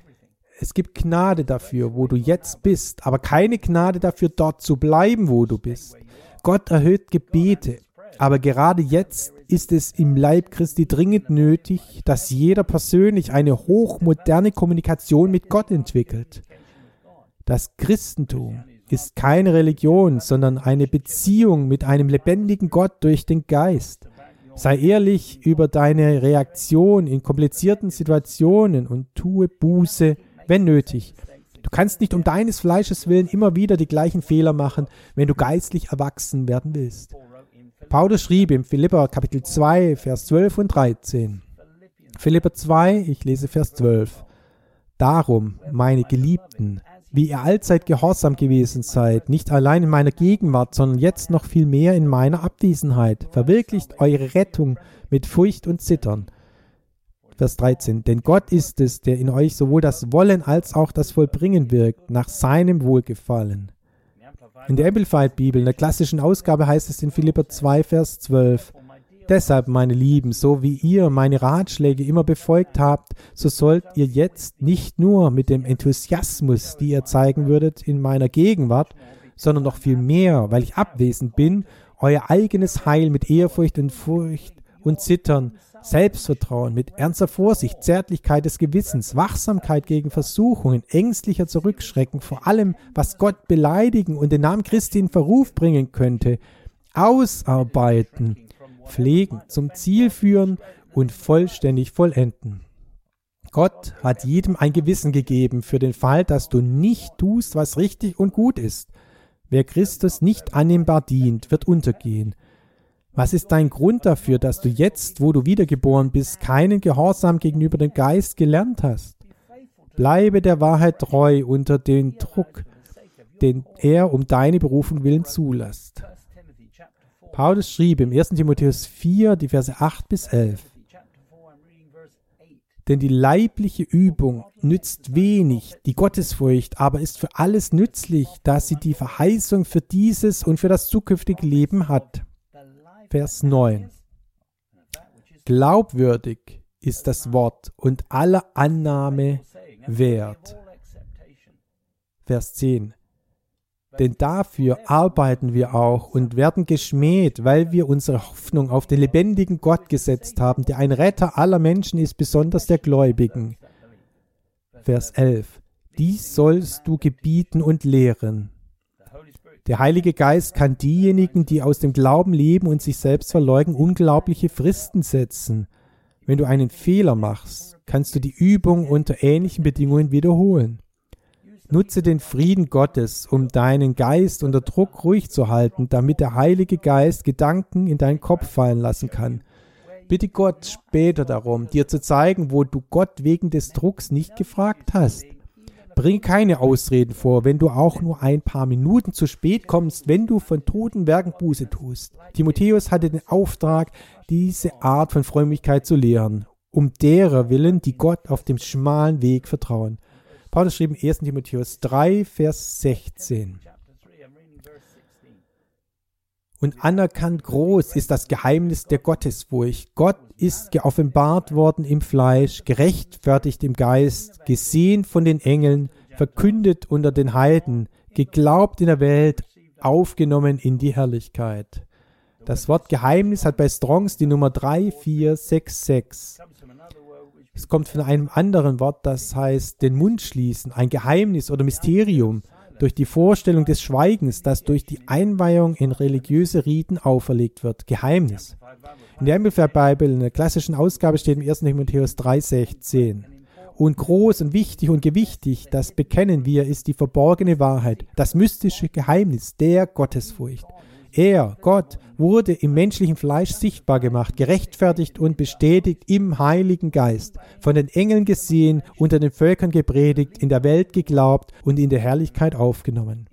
Es gibt Gnade dafür, wo du jetzt bist, aber keine Gnade dafür, dort zu bleiben, wo du bist. Gott erhört Gebete, aber gerade jetzt ist es im Leib Christi dringend nötig, dass jeder persönlich eine hochmoderne Kommunikation mit Gott entwickelt. Das Christentum ist keine Religion, sondern eine Beziehung mit einem lebendigen Gott durch den Geist. Sei ehrlich über deine Reaktion in komplizierten Situationen und tue Buße, wenn nötig. Du kannst nicht um deines Fleisches willen immer wieder die gleichen Fehler machen, wenn du geistlich erwachsen werden willst. Paulus schrieb im Philipper Kapitel 2, Vers 12 und 13. Philipper 2, ich lese Vers 12. Darum, meine Geliebten, wie ihr allzeit gehorsam gewesen seid, nicht allein in meiner Gegenwart, sondern jetzt noch viel mehr in meiner Abwesenheit, verwirklicht eure Rettung mit Furcht und Zittern. Vers 13. Denn Gott ist es, der in euch sowohl das Wollen als auch das Vollbringen wirkt, nach seinem Wohlgefallen. In der Amplified-Bibel, in der klassischen Ausgabe, heißt es in Philipper 2, Vers 12, Deshalb, meine Lieben, so wie ihr meine Ratschläge immer befolgt habt, so sollt ihr jetzt nicht nur mit dem Enthusiasmus, die ihr zeigen würdet in meiner Gegenwart, sondern noch viel mehr, weil ich abwesend bin, euer eigenes Heil mit Ehrfurcht und Furcht und Zittern, Selbstvertrauen, mit ernster Vorsicht, Zärtlichkeit des Gewissens, Wachsamkeit gegen Versuchungen, ängstlicher Zurückschrecken vor allem, was Gott beleidigen und den Namen Christi in Verruf bringen könnte, ausarbeiten, pflegen, zum Ziel führen und vollständig vollenden. Gott hat jedem ein Gewissen gegeben für den Fall, dass du nicht tust, was richtig und gut ist. Wer Christus nicht annehmbar dient, wird untergehen. Was ist dein Grund dafür, dass du jetzt, wo du wiedergeboren bist, keinen Gehorsam gegenüber dem Geist gelernt hast? Bleibe der Wahrheit treu unter dem Druck, den er um deine Berufung willen zulässt. Paulus schrieb im 1. Timotheus 4, die Verse 8 bis 11. Denn die leibliche Übung nützt wenig, die Gottesfurcht aber ist für alles nützlich, da sie die Verheißung für dieses und für das zukünftige Leben hat. Vers 9. Glaubwürdig ist das Wort und aller Annahme wert. Vers 10. Denn dafür arbeiten wir auch und werden geschmäht, weil wir unsere Hoffnung auf den lebendigen Gott gesetzt haben, der ein Retter aller Menschen ist, besonders der Gläubigen. Vers 11. Dies sollst du gebieten und lehren. Der Heilige Geist kann diejenigen, die aus dem Glauben leben und sich selbst verleugnen, unglaubliche Fristen setzen. Wenn du einen Fehler machst, kannst du die Übung unter ähnlichen Bedingungen wiederholen. Nutze den Frieden Gottes, um deinen Geist unter Druck ruhig zu halten, damit der Heilige Geist Gedanken in deinen Kopf fallen lassen kann. Bitte Gott später darum, dir zu zeigen, wo du Gott wegen des Drucks nicht gefragt hast. Bring keine Ausreden vor, wenn du auch nur ein paar Minuten zu spät kommst, wenn du von toten Werken Buße tust. Timotheus hatte den Auftrag, diese Art von Frömmigkeit zu lehren, um derer willen, die Gott auf dem schmalen Weg vertrauen. Paulus schrieb in 1. Timotheus 3, Vers 16. Und anerkannt groß ist das Geheimnis der Gottesfurcht. Gott ist geoffenbart worden im Fleisch, gerechtfertigt im Geist, gesehen von den Engeln, verkündet unter den Heiden, geglaubt in der Welt, aufgenommen in die Herrlichkeit. Das Wort Geheimnis hat bei Strongs die Nummer 3466. Es kommt von einem anderen Wort, das heißt den Mund schließen, ein Geheimnis oder Mysterium, durch die Vorstellung des Schweigens, das durch die Einweihung in religiöse Riten auferlegt wird. Geheimnis. In der Amplified Bible, in der klassischen Ausgabe, steht im 1. Timotheus 3,16. Und groß und wichtig und gewichtig, das bekennen wir, ist die verborgene Wahrheit, das mystische Geheimnis der Gottesfurcht. Er, Gott, wurde im menschlichen Fleisch sichtbar gemacht, gerechtfertigt und bestätigt im Heiligen Geist, von den Engeln gesehen, unter den Völkern gepredigt, in der Welt geglaubt und in der Herrlichkeit aufgenommen.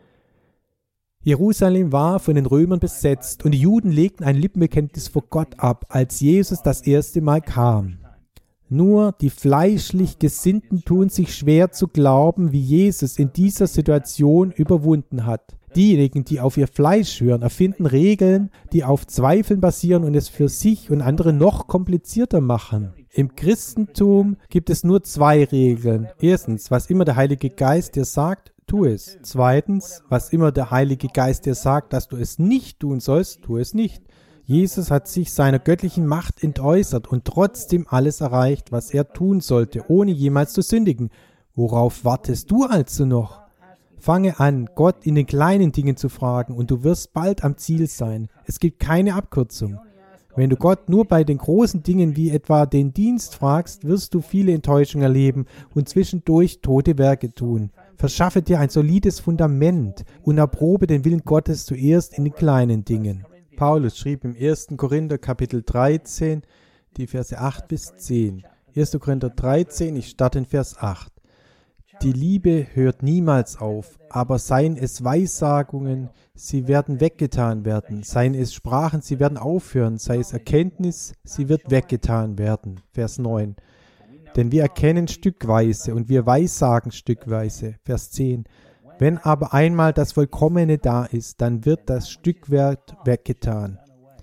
Jerusalem war von den Römern besetzt und die Juden legten ein Lippenbekenntnis vor Gott ab, als Jesus das erste Mal kam. Nur die fleischlich Gesinnten tun sich schwer zu glauben, wie Jesus in dieser Situation überwunden hat. Diejenigen, die auf ihr Fleisch hören, erfinden Regeln, die auf Zweifeln basieren und es für sich und andere noch komplizierter machen. Im Christentum gibt es nur 2 Regeln. Erstens, was immer der Heilige Geist dir sagt, tu es. Zweitens, was immer der Heilige Geist dir sagt, dass du es nicht tun sollst, tu es nicht. Jesus hat sich seiner göttlichen Macht entäußert und trotzdem alles erreicht, was er tun sollte, ohne jemals zu sündigen. Worauf wartest du also noch? Fange an, Gott in den kleinen Dingen zu fragen und du wirst bald am Ziel sein. Es gibt keine Abkürzung. Wenn du Gott nur bei den großen Dingen wie etwa den Dienst fragst, wirst du viele Enttäuschungen erleben und zwischendurch tote Werke tun. Verschaffe dir ein solides Fundament und erprobe den Willen Gottes zuerst in den kleinen Dingen. Paulus schrieb im 1. Korinther Kapitel 13, die Verse 8 bis 10. 1. Korinther 13, ich starte in Vers 8. Die Liebe hört niemals auf, aber seien es Weissagungen, sie werden weggetan werden, seien es Sprachen, sie werden aufhören, sei es Erkenntnis, sie wird weggetan werden. Vers 9. Denn wir erkennen stückweise und wir weissagen stückweise. Vers 10. Wenn aber einmal das Vollkommene da ist, dann wird das Stückwerk weggetan.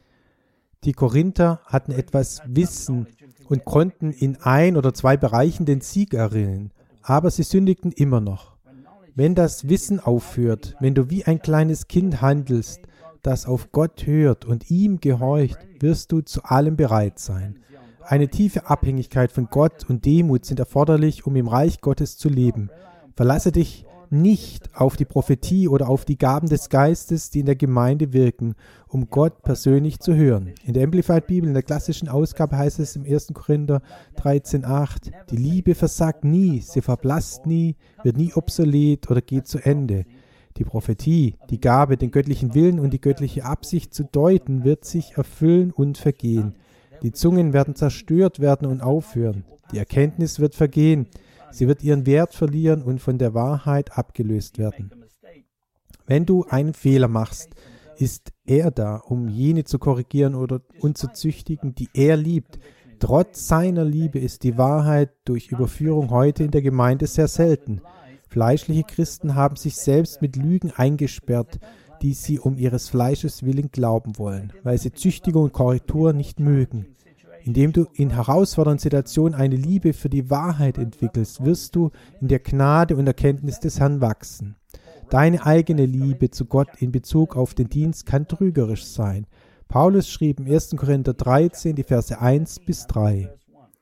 Die Korinther hatten etwas Wissen und konnten in 1 oder 2 Bereichen den Sieg erringen. Aber sie sündigten immer noch. Wenn das Wissen aufhört, wenn du wie ein kleines Kind handelst, das auf Gott hört und ihm gehorcht, wirst du zu allem bereit sein. Eine tiefe Abhängigkeit von Gott und Demut sind erforderlich, um im Reich Gottes zu leben. Verlasse dich nicht auf die Prophetie oder auf die Gaben des Geistes, die in der Gemeinde wirken, um Gott persönlich zu hören. In der Amplified Bibel, in der klassischen Ausgabe, heißt es im 1. Korinther 13,8, die Liebe versagt nie, sie verblasst nie, wird nie obsolet oder geht zu Ende. Die Prophetie, die Gabe, den göttlichen Willen und die göttliche Absicht zu deuten, wird sich erfüllen und vergehen. Die Zungen werden zerstört werden und aufhören. Die Erkenntnis wird vergehen. Sie wird ihren Wert verlieren und von der Wahrheit abgelöst werden. Wenn du einen Fehler machst, ist er da, um jene zu korrigieren und zu züchtigen, die er liebt. Trotz seiner Liebe ist die Wahrheit durch Überführung heute in der Gemeinde sehr selten. Fleischliche Christen haben sich selbst mit Lügen eingesperrt, die sie um ihres Fleisches willen glauben wollen, weil sie Züchtigung und Korrektur nicht mögen. Indem du in herausfordernden Situationen eine Liebe für die Wahrheit entwickelst, wirst du in der Gnade und Erkenntnis des Herrn wachsen. Deine eigene Liebe zu Gott in Bezug auf den Dienst kann trügerisch sein. Paulus schrieb im 1. Korinther 13, die Verse 1 bis 3.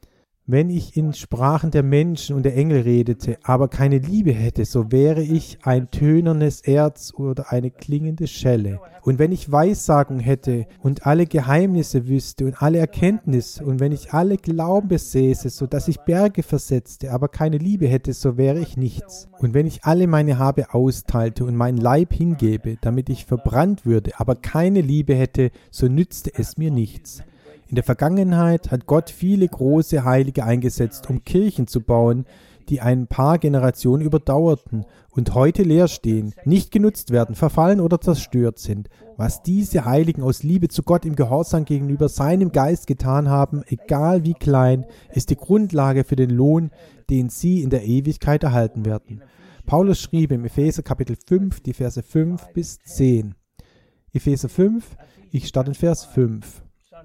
Wenn ich in Sprachen der Menschen und der Engel redete, aber keine Liebe hätte, so wäre ich ein tönernes Erz oder eine klingende Schelle. Und wenn ich Weissagung hätte und alle Geheimnisse wüsste und alle Erkenntnis, und wenn ich alle Glauben besäße, so dass ich Berge versetzte, aber keine Liebe hätte, so wäre ich nichts. Und wenn ich alle meine Habe austeilte und meinen Leib hingebe, damit ich verbrannt würde, aber keine Liebe hätte, so nützte es mir nichts. In der Vergangenheit hat Gott viele große Heilige eingesetzt, um Kirchen zu bauen, die ein paar Generationen überdauerten und heute leer stehen, nicht genutzt werden, verfallen oder zerstört sind. Was diese Heiligen aus Liebe zu Gott im Gehorsam gegenüber seinem Geist getan haben, egal wie klein, ist die Grundlage für den Lohn, den sie in der Ewigkeit erhalten werden. Paulus schrieb im Epheser Kapitel 5, die Verse 5 bis 10. Epheser 5, ich starte in Vers 5.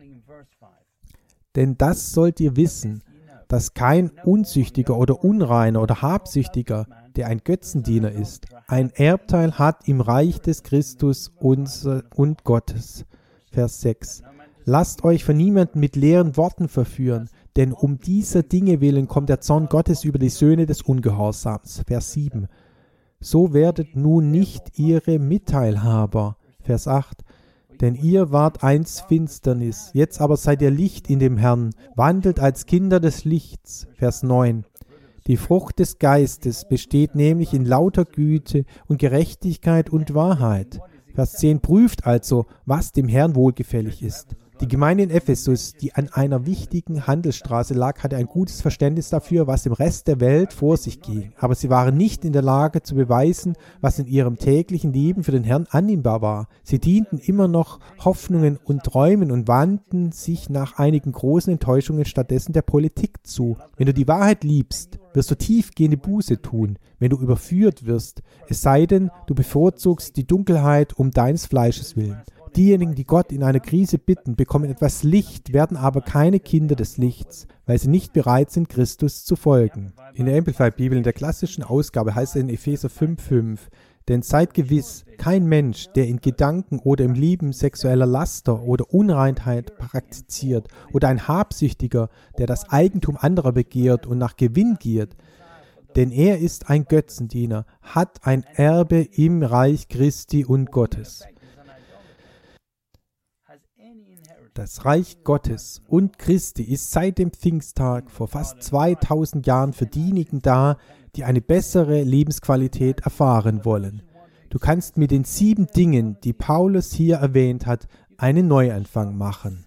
Denn das sollt ihr wissen, dass kein Unzüchtiger oder Unreiner oder Habsüchtiger, der ein Götzendiener ist, ein Erbteil hat im Reich des Christus und Gottes. Vers 6. Lasst euch von niemandem mit leeren Worten verführen, denn um dieser Dinge willen kommt der Zorn Gottes über die Söhne des Ungehorsams. Vers 7. So werdet nun nicht ihre Mitteilhaber. Vers 8. Denn ihr wart einst Finsternis, jetzt aber seid ihr Licht in dem Herrn, wandelt als Kinder des Lichts. Vers 9. Die Frucht des Geistes besteht nämlich in lauter Güte und Gerechtigkeit und Wahrheit. Vers 10. Prüft also, was dem Herrn wohlgefällig ist. Die Gemeinde in Ephesus, die an einer wichtigen Handelsstraße lag, hatte ein gutes Verständnis dafür, was im Rest der Welt vor sich ging. Aber sie waren nicht in der Lage zu beweisen, was in ihrem täglichen Leben für den Herrn annehmbar war. Sie dienten immer noch Hoffnungen und Träumen und wandten sich nach einigen großen Enttäuschungen stattdessen der Politik zu. Wenn du die Wahrheit liebst, wirst du tiefgehende Buße tun, wenn du überführt wirst, es sei denn, du bevorzugst die Dunkelheit um deines Fleisches willen. Diejenigen, die Gott in einer Krise bitten, bekommen etwas Licht, werden aber keine Kinder des Lichts, weil sie nicht bereit sind, Christus zu folgen. In der Amplified Bibel, in der klassischen Ausgabe, heißt es in Epheser 5,5, denn seid gewiss, kein Mensch, der in Gedanken oder im Leben sexueller Laster oder Unreinheit praktiziert oder ein Habsüchtiger, der das Eigentum anderer begehrt und nach Gewinn giert, denn er ist ein Götzendiener, hat ein Erbe im Reich Christi und Gottes. Das Reich Gottes und Christi ist seit dem Pfingsttag vor fast 2000 Jahren für diejenigen da, die eine bessere Lebensqualität erfahren wollen. Du kannst mit den 7 Dingen, die Paulus hier erwähnt hat, einen Neuanfang machen.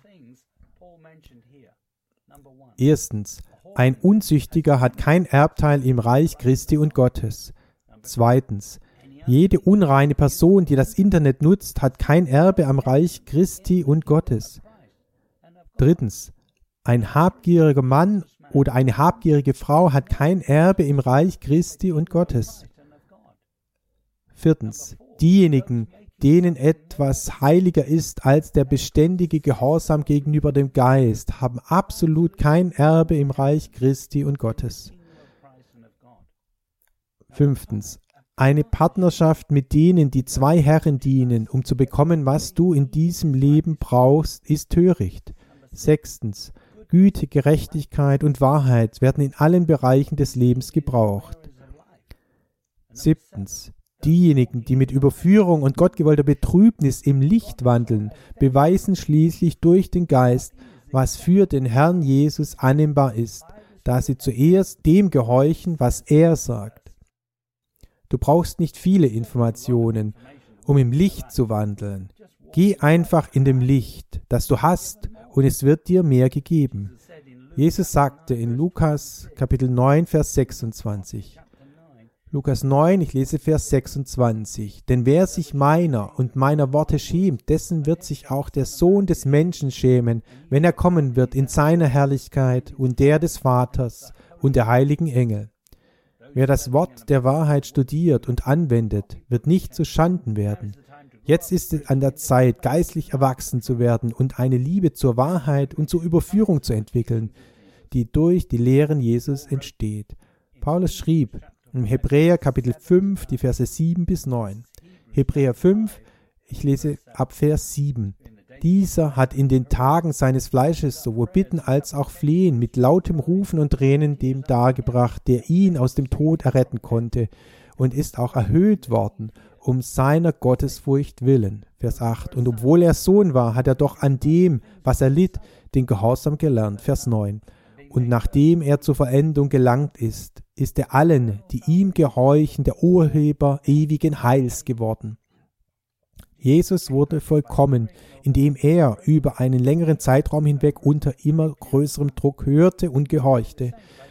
Erstens, ein Unzüchtiger hat kein Erbteil im Reich Christi und Gottes. Zweitens, jede unreine Person, die das Internet nutzt, hat kein Erbe am Reich Christi und Gottes. Drittens, ein habgieriger Mann oder eine habgierige Frau hat kein Erbe im Reich Christi und Gottes. Viertens, diejenigen, denen etwas heiliger ist als der beständige Gehorsam gegenüber dem Geist, haben absolut kein Erbe im Reich Christi und Gottes. Fünftens, eine Partnerschaft mit denen, die 2 Herren dienen, um zu bekommen, was du in diesem Leben brauchst, ist töricht. Sechstens, Güte, Gerechtigkeit und Wahrheit werden in allen Bereichen des Lebens gebraucht. Siebtens, diejenigen, die mit Überführung und gottgewollter Betrübnis im Licht wandeln, beweisen schließlich durch den Geist, was für den Herrn Jesus annehmbar ist, da sie zuerst dem gehorchen, was er sagt. Du brauchst nicht viele Informationen, um im Licht zu wandeln. Geh einfach in dem Licht, das du hast, und es wird dir mehr gegeben. Jesus sagte in Lukas Kapitel 9, Vers 26. Lukas 9, ich lese Vers 26. Denn wer sich meiner und meiner Worte schämt, dessen wird sich auch der Sohn des Menschen schämen, wenn er kommen wird in seiner Herrlichkeit und der des Vaters und der heiligen Engel. Wer das Wort der Wahrheit studiert und anwendet, wird nicht zu Schanden werden. Jetzt ist es an der Zeit, geistlich erwachsen zu werden und eine Liebe zur Wahrheit und zur Überführung zu entwickeln, die durch die Lehren Jesus entsteht. Paulus schrieb im Hebräer Kapitel 5, die Verse 7 bis 9. Hebräer 5, ich lese ab Vers 7. Dieser hat in den Tagen seines Fleisches sowohl Bitten als auch Flehen mit lautem Rufen und Tränen dem dargebracht, der ihn aus dem Tod erretten konnte, und ist auch erhöht worden, um seiner Gottesfurcht willen. Vers 8. Und obwohl er Sohn war, hat er doch an dem, was er litt, den Gehorsam gelernt. Vers 9. Und nachdem er zur Vollendung gelangt ist, ist er allen, die ihm gehorchen, der Urheber ewigen Heils geworden. Jesus wurde vollkommen, indem er über einen längeren Zeitraum hinweg unter immer größerem Druck hörte und gehorchte.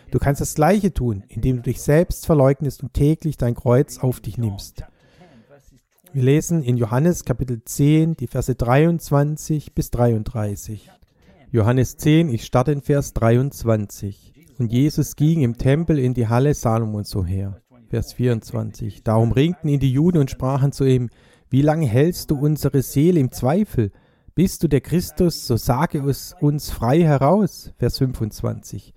Du kannst das Gleiche tun, indem du dich selbst verleugnest und täglich dein Kreuz auf dich nimmst. Wir lesen in Johannes Kapitel 10, die Verse 23 bis 33. Johannes 10, ich starte in Vers 23. Und Jesus ging im Tempel in die Halle Salomons umher. Vers 24. Darum ringten ihn die Juden und sprachen zu ihm, wie lange hältst du unsere Seele im Zweifel? Bist du der Christus, so sage es uns frei heraus. Vers 25.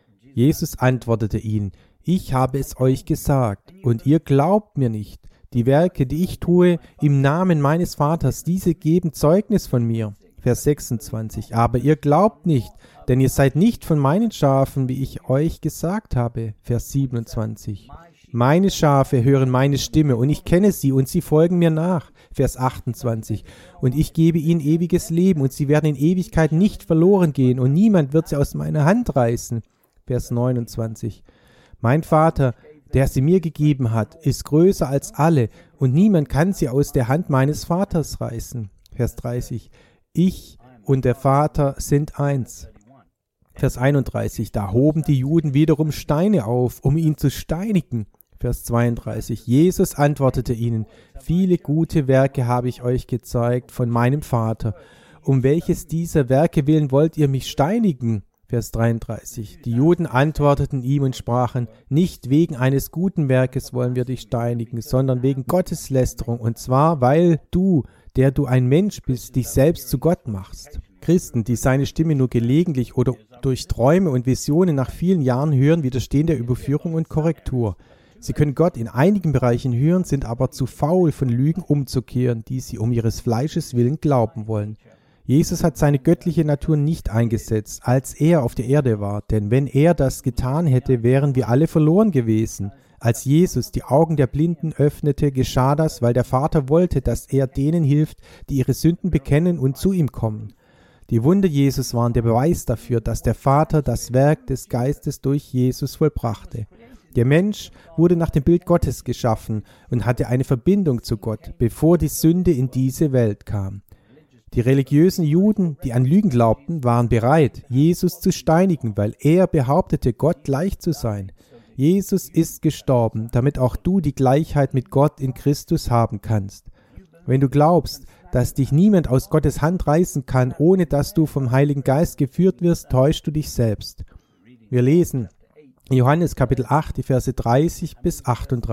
Jesus antwortete ihnen, ich habe es euch gesagt, und ihr glaubt mir nicht. Die Werke, die ich tue, im Namen meines Vaters, diese geben Zeugnis von mir. Vers 26. Aber ihr glaubt nicht, denn ihr seid nicht von meinen Schafen, wie ich euch gesagt habe. Vers 27. Meine Schafe hören meine Stimme, und ich kenne sie, und sie folgen mir nach. Vers 28. Und ich gebe ihnen ewiges Leben, und sie werden in Ewigkeit nicht verloren gehen, und niemand wird sie aus meiner Hand reißen. Vers 29. Mein Vater, der sie mir gegeben hat, ist größer als alle, und niemand kann sie aus der Hand meines Vaters reißen. Vers 30. Ich und der Vater sind eins. Vers 31. Da hoben die Juden wiederum Steine auf, um ihn zu steinigen. Vers 32. Jesus antwortete ihnen, viele gute Werke habe ich euch gezeigt von meinem Vater. Um welches dieser Werke willen wollt ihr mich steinigen? Vers 33. Die Juden antworteten ihm und sprachen, nicht wegen eines guten Werkes wollen wir dich steinigen, sondern wegen Gotteslästerung, und zwar, weil du, der du ein Mensch bist, dich selbst zu Gott machst. Christen, die seine Stimme nur gelegentlich oder durch Träume und Visionen nach vielen Jahren hören, widerstehen der Überführung und Korrektur. Sie können Gott in einigen Bereichen hören, sind aber zu faul, von Lügen umzukehren, die sie um ihres Fleisches willen glauben wollen. Jesus hat seine göttliche Natur nicht eingesetzt, als er auf der Erde war, denn wenn er das getan hätte, wären wir alle verloren gewesen. Als Jesus die Augen der Blinden öffnete, geschah das, weil der Vater wollte, dass er denen hilft, die ihre Sünden bekennen und zu ihm kommen. Die Wunder Jesus waren der Beweis dafür, dass der Vater das Werk des Geistes durch Jesus vollbrachte. Der Mensch wurde nach dem Bild Gottes geschaffen und hatte eine Verbindung zu Gott, bevor die Sünde in diese Welt kam. Die religiösen Juden, die an Lügen glaubten, waren bereit, Jesus zu steinigen, weil er behauptete, Gott gleich zu sein. Jesus ist gestorben, damit auch du die Gleichheit mit Gott in Christus haben kannst. Wenn du glaubst, dass dich niemand aus Gottes Hand reißen kann, ohne dass du vom Heiligen Geist geführt wirst, täuschst du dich selbst. Wir lesen Johannes Kapitel 8, die Verse 30 bis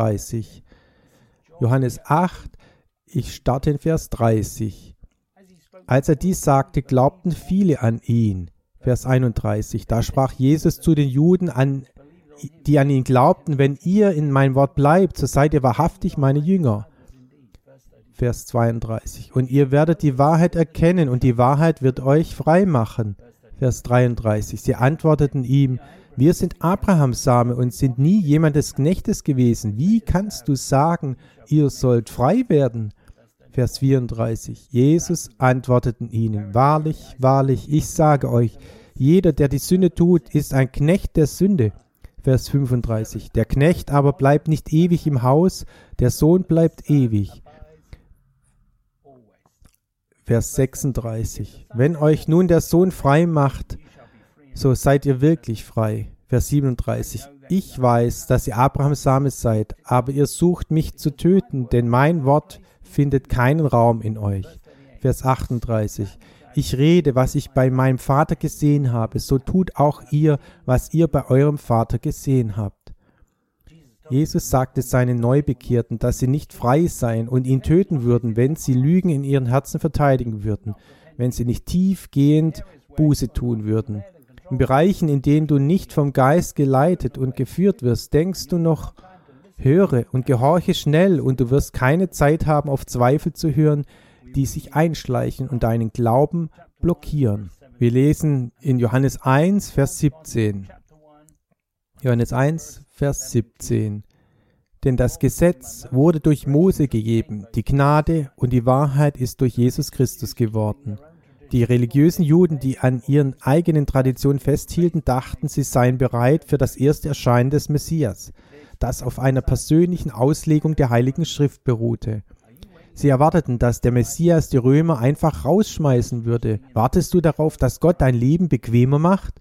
38. Johannes 8, ich starte in Vers 30. Als er dies sagte, glaubten viele an ihn. Vers 31. Da sprach Jesus zu den Juden, die an ihn glaubten, wenn ihr in mein Wort bleibt, so seid ihr wahrhaftig meine Jünger. Vers 32. Und ihr werdet die Wahrheit erkennen, und die Wahrheit wird euch frei machen. Vers 33. Sie antworteten ihm, wir sind Abrahams Same und sind nie jemandes Knechtes gewesen. Wie kannst du sagen, ihr sollt frei werden? Vers 34. Jesus antworteten ihnen, wahrlich, wahrlich, ich sage euch, jeder, der die Sünde tut, ist ein Knecht der Sünde. Vers 35. Der Knecht aber bleibt nicht ewig im Haus, der Sohn bleibt ewig. Vers 36. Wenn euch nun der Sohn frei macht, so seid ihr wirklich frei. Vers 37. Ich weiß, dass ihr Abrahams Same seid, aber ihr sucht mich zu töten, denn mein Wort findet keinen Raum in euch. Vers 38. Ich rede, was ich bei meinem Vater gesehen habe, so tut auch ihr, was ihr bei eurem Vater gesehen habt. Jesus sagte seinen Neubekehrten, dass sie nicht frei seien und ihn töten würden, wenn sie Lügen in ihren Herzen verteidigen würden, wenn sie nicht tiefgehend Buße tun würden. In Bereichen, in denen du nicht vom Geist geleitet und geführt wirst, denkst du noch, höre und gehorche schnell, und du wirst keine Zeit haben, auf Zweifel zu hören, die sich einschleichen und deinen Glauben blockieren. Wir lesen in Johannes 1, Vers 17. Johannes 1, Vers 17. Denn das Gesetz wurde durch Mose gegeben, die Gnade und die Wahrheit ist durch Jesus Christus geworden. Die religiösen Juden, die an ihren eigenen Traditionen festhielten, dachten, sie seien bereit für das erste Erscheinen des Messias, das auf einer persönlichen Auslegung der Heiligen Schrift beruhte. Sie erwarteten, dass der Messias die Römer einfach rausschmeißen würde. Wartest du darauf, dass Gott dein Leben bequemer macht?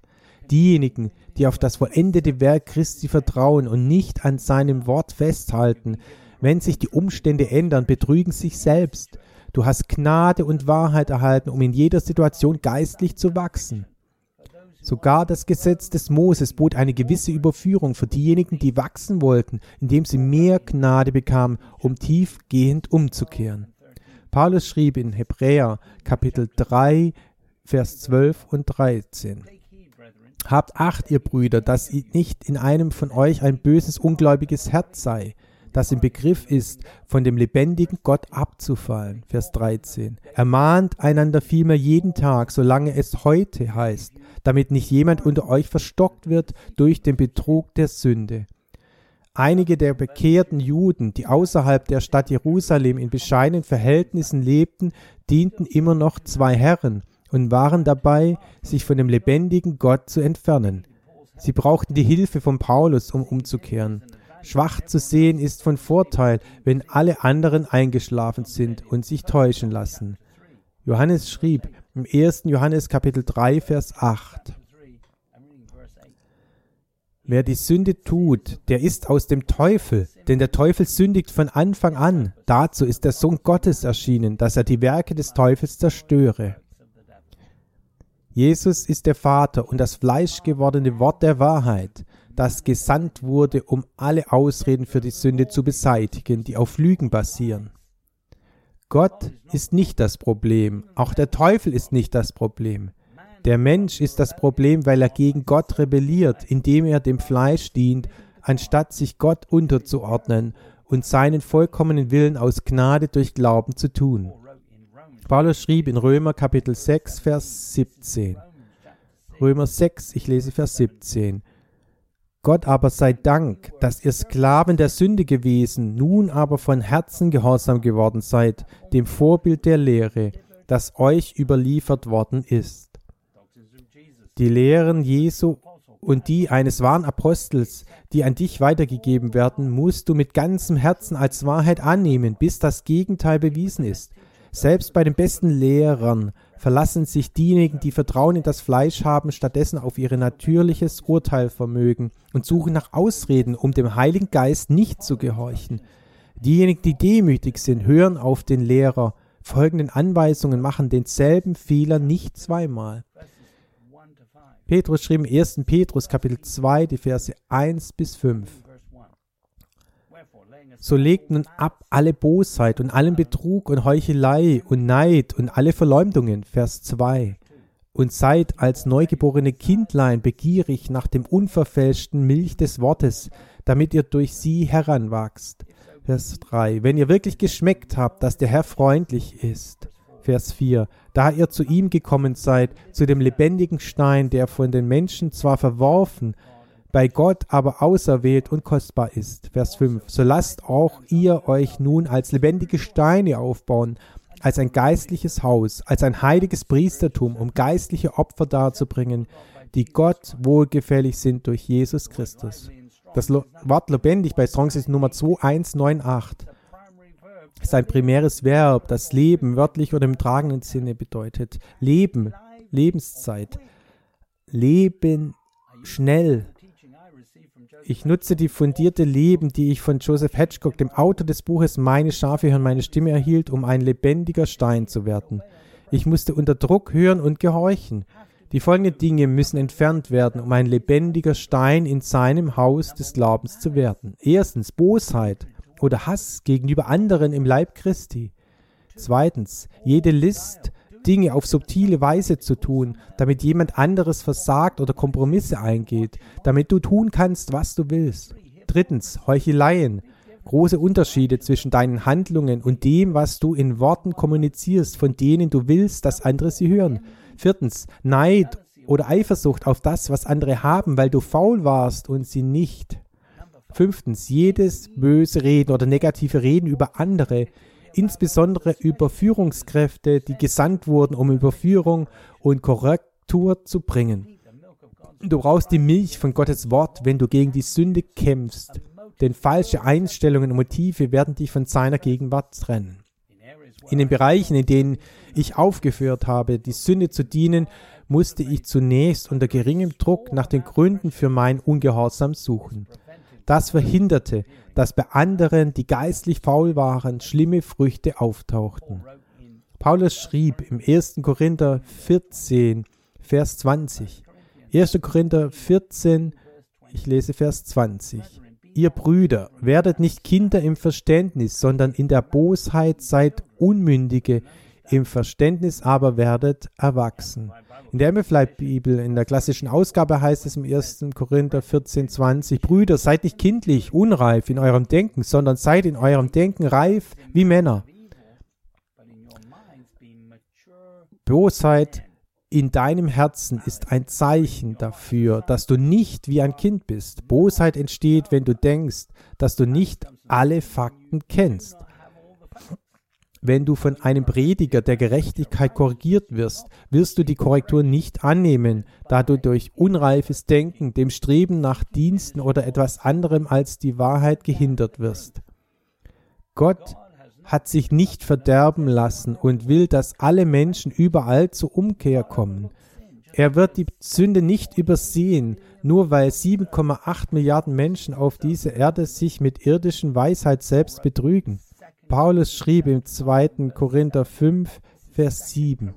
Diejenigen, die auf das vollendete Werk Christi vertrauen und nicht an seinem Wort festhalten, wenn sich die Umstände ändern, betrügen sich selbst. Du hast Gnade und Wahrheit erhalten, um in jeder Situation geistlich zu wachsen. Sogar das Gesetz des Moses bot eine gewisse Überführung für diejenigen, die wachsen wollten, indem sie mehr Gnade bekamen, um tiefgehend umzukehren. Paulus schrieb in Hebräer Kapitel 3, Vers 12 und 13. Habt Acht, ihr Brüder, dass nicht in einem von euch ein böses, ungläubiges Herz sei, das im Begriff ist, von dem lebendigen Gott abzufallen. Vers 13. Ermahnt einander vielmehr jeden Tag, solange es heute heißt, damit nicht jemand unter euch verstockt wird durch den Betrug der Sünde. Einige der bekehrten Juden, die außerhalb der Stadt Jerusalem in bescheidenen Verhältnissen lebten, dienten immer noch zwei Herren und waren dabei, sich von dem lebendigen Gott zu entfernen. Sie brauchten die Hilfe von Paulus, um umzukehren. Schwach zu sehen ist von Vorteil, wenn alle anderen eingeschlafen sind und sich täuschen lassen. Johannes schrieb im 1. Johannes Kapitel 3, Vers 8. Wer die Sünde tut, der ist aus dem Teufel, denn der Teufel sündigt von Anfang an. Dazu ist der Sohn Gottes erschienen, dass er die Werke des Teufels zerstöre. Jesus ist der Vater und das fleischgewordene Wort der Wahrheit, das gesandt wurde, um alle Ausreden für die Sünde zu beseitigen, die auf Lügen basieren. Gott ist nicht das Problem, auch der Teufel ist nicht das Problem. Der Mensch ist das Problem, weil er gegen Gott rebelliert, indem er dem Fleisch dient, anstatt sich Gott unterzuordnen und seinen vollkommenen Willen aus Gnade durch Glauben zu tun. Paulus schrieb in Römer Kapitel 6, Vers 17. Römer 6, ich lese Vers 17. Gott aber sei Dank, dass ihr Sklaven der Sünde gewesen, nun aber von Herzen gehorsam geworden seid, dem Vorbild der Lehre, das euch überliefert worden ist. Die Lehren Jesu und die eines wahren Apostels, die an dich weitergegeben werden, musst du mit ganzem Herzen als Wahrheit annehmen, bis das Gegenteil bewiesen ist. Selbst bei den besten Lehrern verlassen sich diejenigen, die Vertrauen in das Fleisch haben, stattdessen auf ihr natürliches Urteilvermögen und suchen nach Ausreden, um dem Heiligen Geist nicht zu gehorchen. Diejenigen, die demütig sind, hören auf den Lehrer, folgen den Anweisungen, machen denselben Fehler nicht zweimal. Petrus schrieb im 1. Petrus Kapitel 2, die Verse 1 bis 5. So legt nun ab alle Bosheit und allen Betrug und Heuchelei und Neid und alle Verleumdungen, Vers 2. Und seid als neugeborene Kindlein begierig nach dem unverfälschten Milch des Wortes, damit ihr durch sie heranwachst. Vers 3. Wenn ihr wirklich geschmeckt habt, dass der Herr freundlich ist. Vers 4. Da ihr zu ihm gekommen seid, zu dem lebendigen Stein, der von den Menschen zwar verworfen, bei Gott aber auserwählt und kostbar ist. Vers 5. So lasst auch ihr euch nun als lebendige Steine aufbauen, als ein geistliches Haus, als ein heiliges Priestertum, um geistliche Opfer darzubringen, die Gott wohlgefällig sind durch Jesus Christus. Das Wort lebendig bei Strong's ist Nummer 2198. Ist ein primäres Verb, das Leben wörtlich oder im tragenden Sinne bedeutet. Leben, Lebenszeit, Leben schnell. Ich nutze die fundierte Leben, die ich von Joseph Hedgecock, dem Autor des Buches Meine Schafe hören meine Stimme, erhielt, um ein lebendiger Stein zu werden. Ich musste unter Druck hören und gehorchen. Die folgenden Dinge müssen entfernt werden, um ein lebendiger Stein in seinem Haus des Glaubens zu werden. Erstens, Bosheit oder Hass gegenüber anderen im Leib Christi. Zweitens, jede List, Dinge auf subtile Weise zu tun, damit jemand anderes versagt oder Kompromisse eingeht, damit du tun kannst, was du willst. Drittens, Heucheleien, große Unterschiede zwischen deinen Handlungen und dem, was du in Worten kommunizierst, von denen du willst, dass andere sie hören. Viertens, Neid oder Eifersucht auf das, was andere haben, weil du faul warst und sie nicht. Fünftens, jedes böse Reden oder negative Reden über andere, insbesondere über Führungskräfte, die gesandt wurden, um Überführung und Korrektur zu bringen. Du brauchst die Milch von Gottes Wort, wenn du gegen die Sünde kämpfst, denn falsche Einstellungen und Motive werden dich von seiner Gegenwart trennen. In den Bereichen, in denen ich aufgeführt habe, die Sünde zu dienen, musste ich zunächst unter geringem Druck nach den Gründen für meinen Ungehorsam suchen. Das verhinderte, dass bei anderen, die geistlich faul waren, schlimme Früchte auftauchten. Paulus schrieb im 1. Korinther 14, Vers 20. 1. Korinther 14, ich lese Vers 20. Ihr Brüder, werdet nicht Kinder im Verständnis, sondern in der Bosheit seid Unmündige, im Verständnis aber werdet erwachsen. In der Amplified-Bibel, in der klassischen Ausgabe heißt es im 1. Korinther 14, 20, Brüder, seid nicht kindlich, unreif in eurem Denken, sondern seid in eurem Denken reif wie Männer. Bosheit in deinem Herzen ist ein Zeichen dafür, dass du nicht wie ein Kind bist. Bosheit entsteht, wenn du denkst, dass du nicht alle Fakten kennst. Wenn du von einem Prediger der Gerechtigkeit korrigiert wirst, wirst du die Korrektur nicht annehmen, da du durch unreifes Denken, dem Streben nach Diensten oder etwas anderem als die Wahrheit gehindert wirst. Gott hat sich nicht verderben lassen und will, dass alle Menschen überall zur Umkehr kommen. Er wird die Sünde nicht übersehen, nur weil 7,8 Milliarden Menschen auf dieser Erde sich mit irdischen Weisheit selbst betrügen. Paulus schrieb im 2. Korinther 5, Vers 7.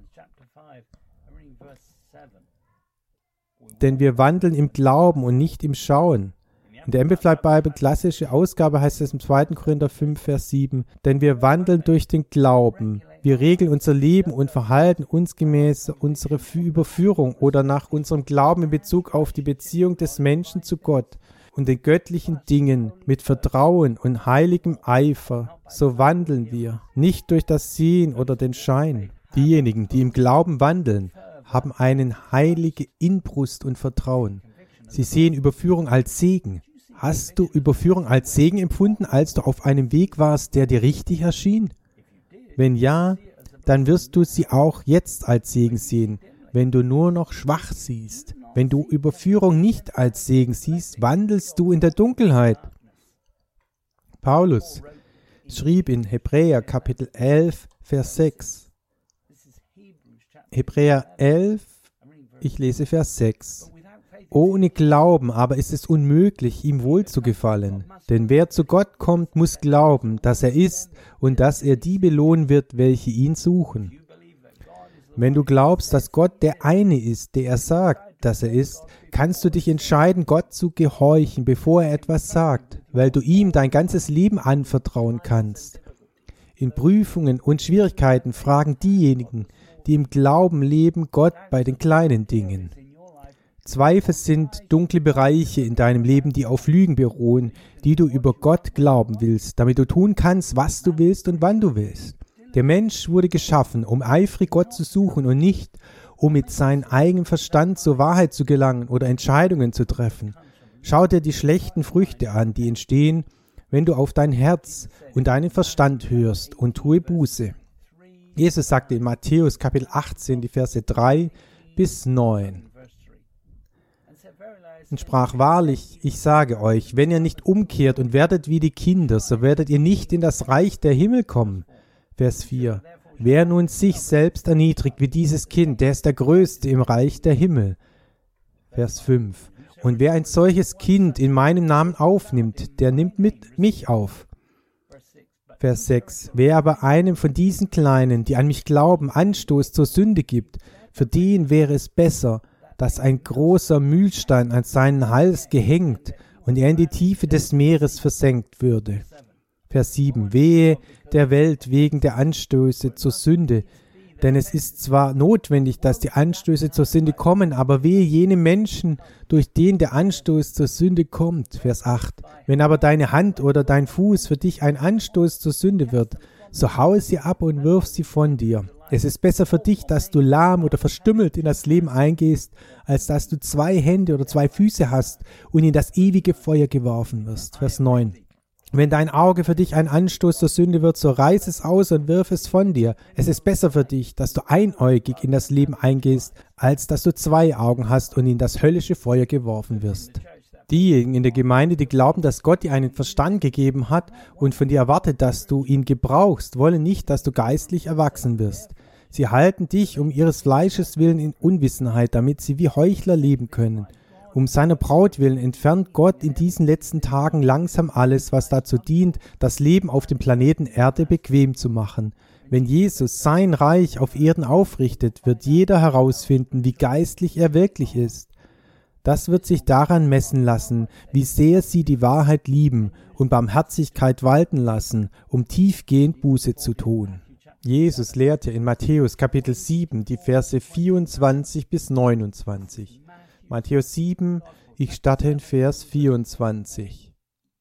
Denn wir wandeln im Glauben und nicht im Schauen. In der Amplified Bible, klassische Ausgabe, heißt es im 2. Korinther 5, Vers 7, denn wir wandeln durch den Glauben. Wir regeln unser Leben und verhalten uns gemäß unserer Überführung oder nach unserem Glauben in Bezug auf die Beziehung des Menschen zu Gott und den göttlichen Dingen mit Vertrauen und heiligem Eifer. So wandeln wir, nicht durch das Sehen oder den Schein. Diejenigen, die im Glauben wandeln, haben eine heilige Inbrust und Vertrauen. Sie sehen Überführung als Segen. Hast du Überführung als Segen empfunden, als du auf einem Weg warst, der dir richtig erschien? Wenn ja, dann wirst du sie auch jetzt als Segen sehen, wenn du nur noch schwach siehst. Wenn du Überführung nicht als Segen siehst, wandelst du in der Dunkelheit. Paulus schrieb in Hebräer Kapitel 11, Vers 6. Hebräer 11, ich lese Vers 6. Ohne Glauben aber ist es unmöglich, ihm wohlzugefallen. Denn wer zu Gott kommt, muss glauben, dass er ist und dass er die belohnen wird, welche ihn suchen. Wenn du glaubst, dass Gott der eine ist, der er sagt, dass er ist, kannst du dich entscheiden, Gott zu gehorchen, bevor er etwas sagt, weil du ihm dein ganzes Leben anvertrauen kannst. In Prüfungen und Schwierigkeiten fragen diejenigen, die im Glauben leben, Gott bei den kleinen Dingen. Zweifel sind dunkle Bereiche in deinem Leben, die auf Lügen beruhen, die du über Gott glauben willst, damit du tun kannst, was du willst und wann du willst. Der Mensch wurde geschaffen, um eifrig Gott zu suchen und nicht, um mit seinem eigenen Verstand zur Wahrheit zu gelangen oder Entscheidungen zu treffen. Schau dir die schlechten Früchte an, die entstehen, wenn du auf dein Herz und deinen Verstand hörst und tue Buße. Jesus sagte in Matthäus Kapitel 18, die Verse 3 bis 9. Und sprach, wahrlich, ich sage euch, wenn ihr nicht umkehrt und werdet wie die Kinder, so werdet ihr nicht in das Reich der Himmel kommen. Vers 4. Wer nun sich selbst erniedrigt wie dieses Kind, der ist der Größte im Reich der Himmel. Vers 5. Und wer ein solches Kind in meinem Namen aufnimmt, der nimmt mit mich auf. Vers 6. Wer aber einem von diesen Kleinen, die an mich glauben, Anstoß zur Sünde gibt, für den wäre es besser, dass ein großer Mühlstein an seinen Hals gehängt und er in die Tiefe des Meeres versenkt würde. Vers 7. Wehe der Welt wegen der Anstöße zur Sünde, denn es ist zwar notwendig, dass die Anstöße zur Sünde kommen, aber wehe jenem Menschen, durch den der Anstoß zur Sünde kommt. Vers 8. Wenn aber deine Hand oder dein Fuß für dich ein Anstoß zur Sünde wird, so haue sie ab und wirf sie von dir. Es ist besser für dich, dass du lahm oder verstümmelt in das Leben eingehst, als dass du 2 Hände oder 2 Füße hast und in das ewige Feuer geworfen wirst. Vers 9. Wenn dein Auge für dich ein Anstoß zur Sünde wird, so reiß es aus und wirf es von dir. Es ist besser für dich, dass du einäugig in das Leben eingehst, als dass du 2 Augen hast und in das höllische Feuer geworfen wirst. Diejenigen in der Gemeinde, die glauben, dass Gott dir einen Verstand gegeben hat und von dir erwartet, dass du ihn gebrauchst, wollen nicht, dass du geistlich erwachsen wirst. Sie halten dich um ihres Fleisches willen in Unwissenheit, damit sie wie Heuchler leben können. Um seiner Braut willen entfernt Gott in diesen letzten Tagen langsam alles, was dazu dient, das Leben auf dem Planeten Erde bequem zu machen. Wenn Jesus sein Reich auf Erden aufrichtet, wird jeder herausfinden, wie geistlich er wirklich ist. Das wird sich daran messen lassen, wie sehr sie die Wahrheit lieben und Barmherzigkeit walten lassen, um tiefgehend Buße zu tun. Jesus lehrte in Matthäus Kapitel 7 die Verse 24 bis 29. Matthäus 7, ich starte in Vers 24.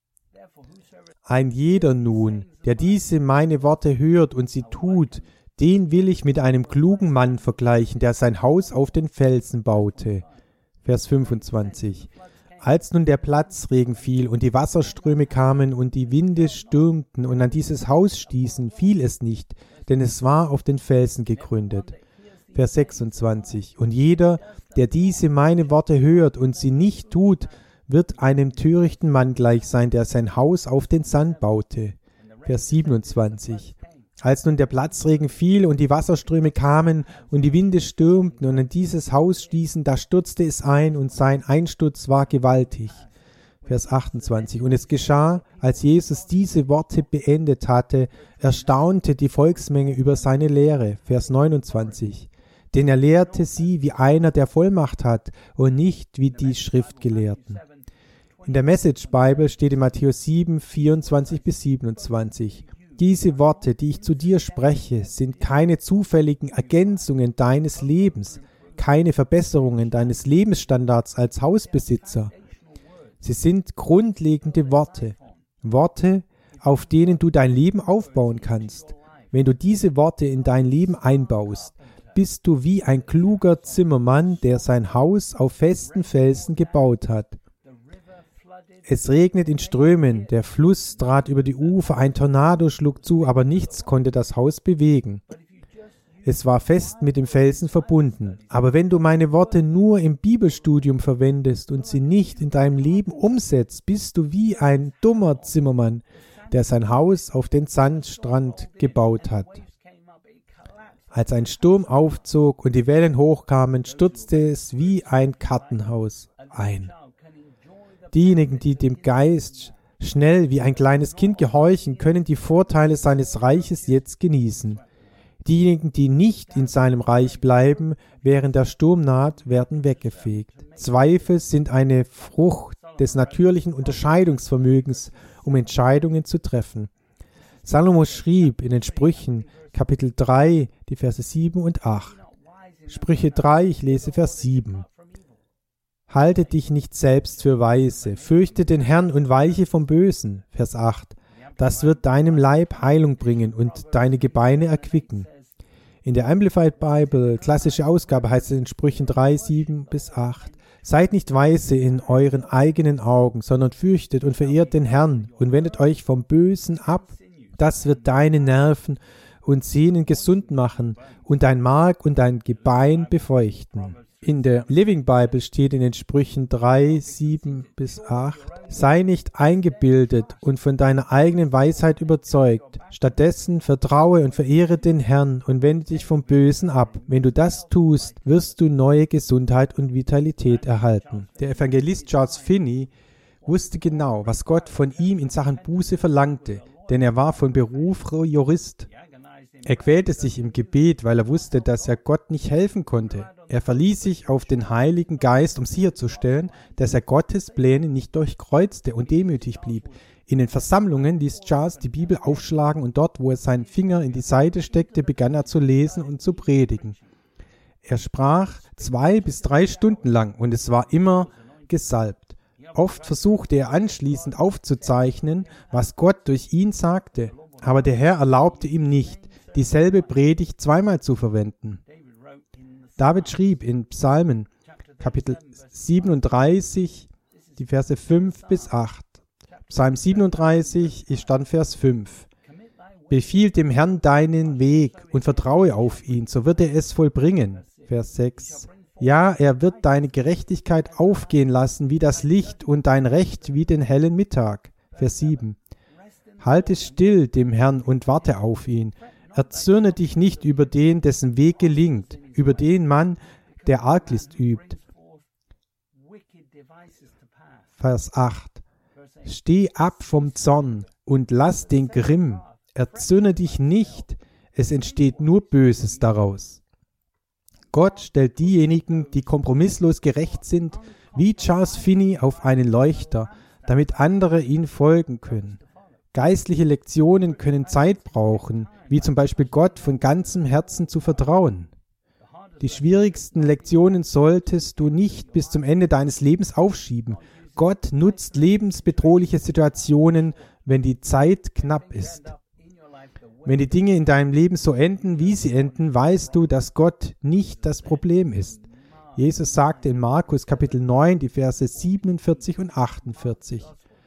Ein jeder nun, der diese meine Worte hört und sie tut, den will ich mit einem klugen Mann vergleichen, der sein Haus auf den Felsen baute. Vers 25. Als nun der Platzregen fiel und die Wasserströme kamen und die Winde stürmten und an dieses Haus stießen, fiel es nicht, denn es war auf den Felsen gegründet. Vers 26. Und jeder, der diese meine Worte hört und sie nicht tut, wird einem törichten Mann gleich sein, der sein Haus auf den Sand baute. Vers 27. Als nun der Platzregen fiel und die Wasserströme kamen und die Winde stürmten und an dieses Haus stießen, da stürzte es ein und sein Einsturz war gewaltig. Vers 28. Und es geschah, als Jesus diese Worte beendet hatte, erstaunte die Volksmenge über seine Lehre. Vers 29. Denn er lehrte sie wie einer, der Vollmacht hat und nicht wie die Schriftgelehrten. In der Message Bible steht in Matthäus 7, 24 bis 27. Diese Worte, die ich zu dir spreche, sind keine zufälligen Ergänzungen deines Lebens, keine Verbesserungen deines Lebensstandards als Hausbesitzer. Sie sind grundlegende Worte, Worte, auf denen du dein Leben aufbauen kannst. Wenn du diese Worte in dein Leben einbaust, bist du wie ein kluger Zimmermann, der sein Haus auf festen Felsen gebaut hat. Es regnet in Strömen, der Fluss trat über die Ufer, ein Tornado schlug zu, aber nichts konnte das Haus bewegen. Es war fest mit dem Felsen verbunden. Aber wenn du meine Worte nur im Bibelstudium verwendest und sie nicht in deinem Leben umsetzt, bist du wie ein dummer Zimmermann, der sein Haus auf den Sandstrand gebaut hat. Als ein Sturm aufzog und die Wellen hochkamen, stürzte es wie ein Kartenhaus ein. Diejenigen, die dem Geist schnell wie ein kleines Kind gehorchen, können die Vorteile seines Reiches jetzt genießen. Diejenigen, die nicht in seinem Reich bleiben, während der Sturm naht, werden weggefegt. Zweifel sind eine Frucht des natürlichen Unterscheidungsvermögens, um Entscheidungen zu treffen. Salomo schrieb in den Sprüchen, Kapitel 3, die Verse 7 und 8. Sprüche 3, ich lese Vers 7. Halte dich nicht selbst für weise, fürchte den Herrn und weiche vom Bösen. Vers 8. Das wird deinem Leib Heilung bringen und deine Gebeine erquicken. In der Amplified Bible, klassische Ausgabe, heißt es in Sprüchen 3, 7 bis 8. Seid nicht weise in euren eigenen Augen, sondern fürchtet und verehrt den Herrn und wendet euch vom Bösen ab. Das wird deine Nerven und Sehnen gesund machen und dein Mark und dein Gebein befeuchten. In der Living Bible steht in den Sprüchen 3, 7 bis 8, sei nicht eingebildet und von deiner eigenen Weisheit überzeugt. Stattdessen vertraue und verehre den Herrn und wende dich vom Bösen ab. Wenn du das tust, wirst du neue Gesundheit und Vitalität erhalten. Der Evangelist Charles Finney wusste genau, was Gott von ihm in Sachen Buße verlangte, denn er war von Beruf Jurist. Er quälte sich im Gebet, weil er wusste, dass er Gott nicht helfen konnte. Er verließ sich auf den Heiligen Geist, um sicherzustellen, dass er Gottes Pläne nicht durchkreuzte und demütig blieb. In den Versammlungen ließ Charles die Bibel aufschlagen und dort, wo er seinen Finger in die Seite steckte, begann er zu lesen und zu predigen. Er sprach 2 bis 3 Stunden lang und es war immer gesalbt. Oft versuchte er anschließend aufzuzeichnen, was Gott durch ihn sagte, aber der Herr erlaubte ihm nicht, dieselbe Predigt zweimal zu verwenden. David schrieb in Psalmen, Kapitel 37, die Verse 5 bis 8. Psalm 37, ich stand Vers 5. Befiehl dem Herrn deinen Weg und vertraue auf ihn, so wird er es vollbringen. Vers 6. Ja, er wird deine Gerechtigkeit aufgehen lassen wie das Licht und dein Recht wie den hellen Mittag. Vers 7. Halte still dem Herrn und warte auf ihn. Erzürne dich nicht über den, dessen Weg gelingt, über den Mann, der Arglist übt. Vers 8. Steh ab vom Zorn und lass den Grimm. Erzürne dich nicht, es entsteht nur Böses daraus. Gott stellt diejenigen, die kompromisslos gerecht sind, wie Charles Finney auf einen Leuchter, damit andere ihnen folgen können. Geistliche Lektionen können Zeit brauchen, wie zum Beispiel Gott von ganzem Herzen zu vertrauen. Die schwierigsten Lektionen solltest du nicht bis zum Ende deines Lebens aufschieben. Gott nutzt lebensbedrohliche Situationen, wenn die Zeit knapp ist. Wenn die Dinge in deinem Leben so enden, wie sie enden, weißt du, dass Gott nicht das Problem ist. Jesus sagte in Markus Kapitel 9, die Verse 47 und 48.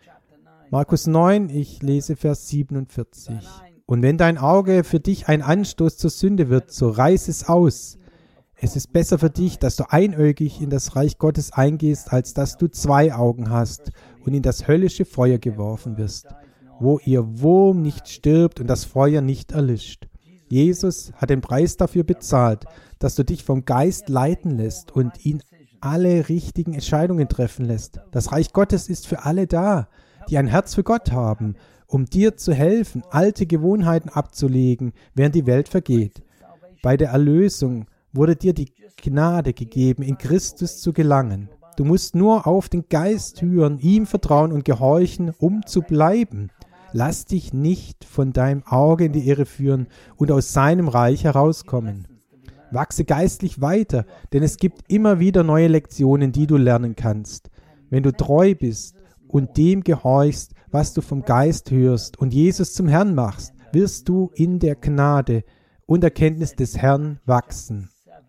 Markus 9, ich lese Vers 47. Und wenn dein Auge für dich ein Anstoß zur Sünde wird, so reiß es aus. Es ist besser für dich, dass du einäugig in das Reich Gottes eingehst, als dass du 2 Augen hast und in das höllische Feuer geworfen wirst, wo ihr Wurm nicht stirbt und das Feuer nicht erlischt. Jesus hat den Preis dafür bezahlt, dass du dich vom Geist leiten lässt und ihn alle richtigen Entscheidungen treffen lässt. Das Reich Gottes ist für alle da, die ein Herz für Gott haben, um dir zu helfen, alte Gewohnheiten abzulegen, während die Welt vergeht. Bei der Erlösung wurde dir die Gnade gegeben, in Christus zu gelangen. Du musst nur auf den Geist hören, ihm vertrauen und gehorchen, um zu bleiben. Lass dich nicht von deinem Auge in die Irre führen und aus seinem Reich herauskommen. Wachse geistlich weiter, denn es gibt immer wieder neue Lektionen, die du lernen kannst. Wenn du treu bist und dem gehorchst, was du vom Geist hörst und Jesus zum Herrn machst, wirst du in der Gnade und Erkenntnis des Herrn wachsen.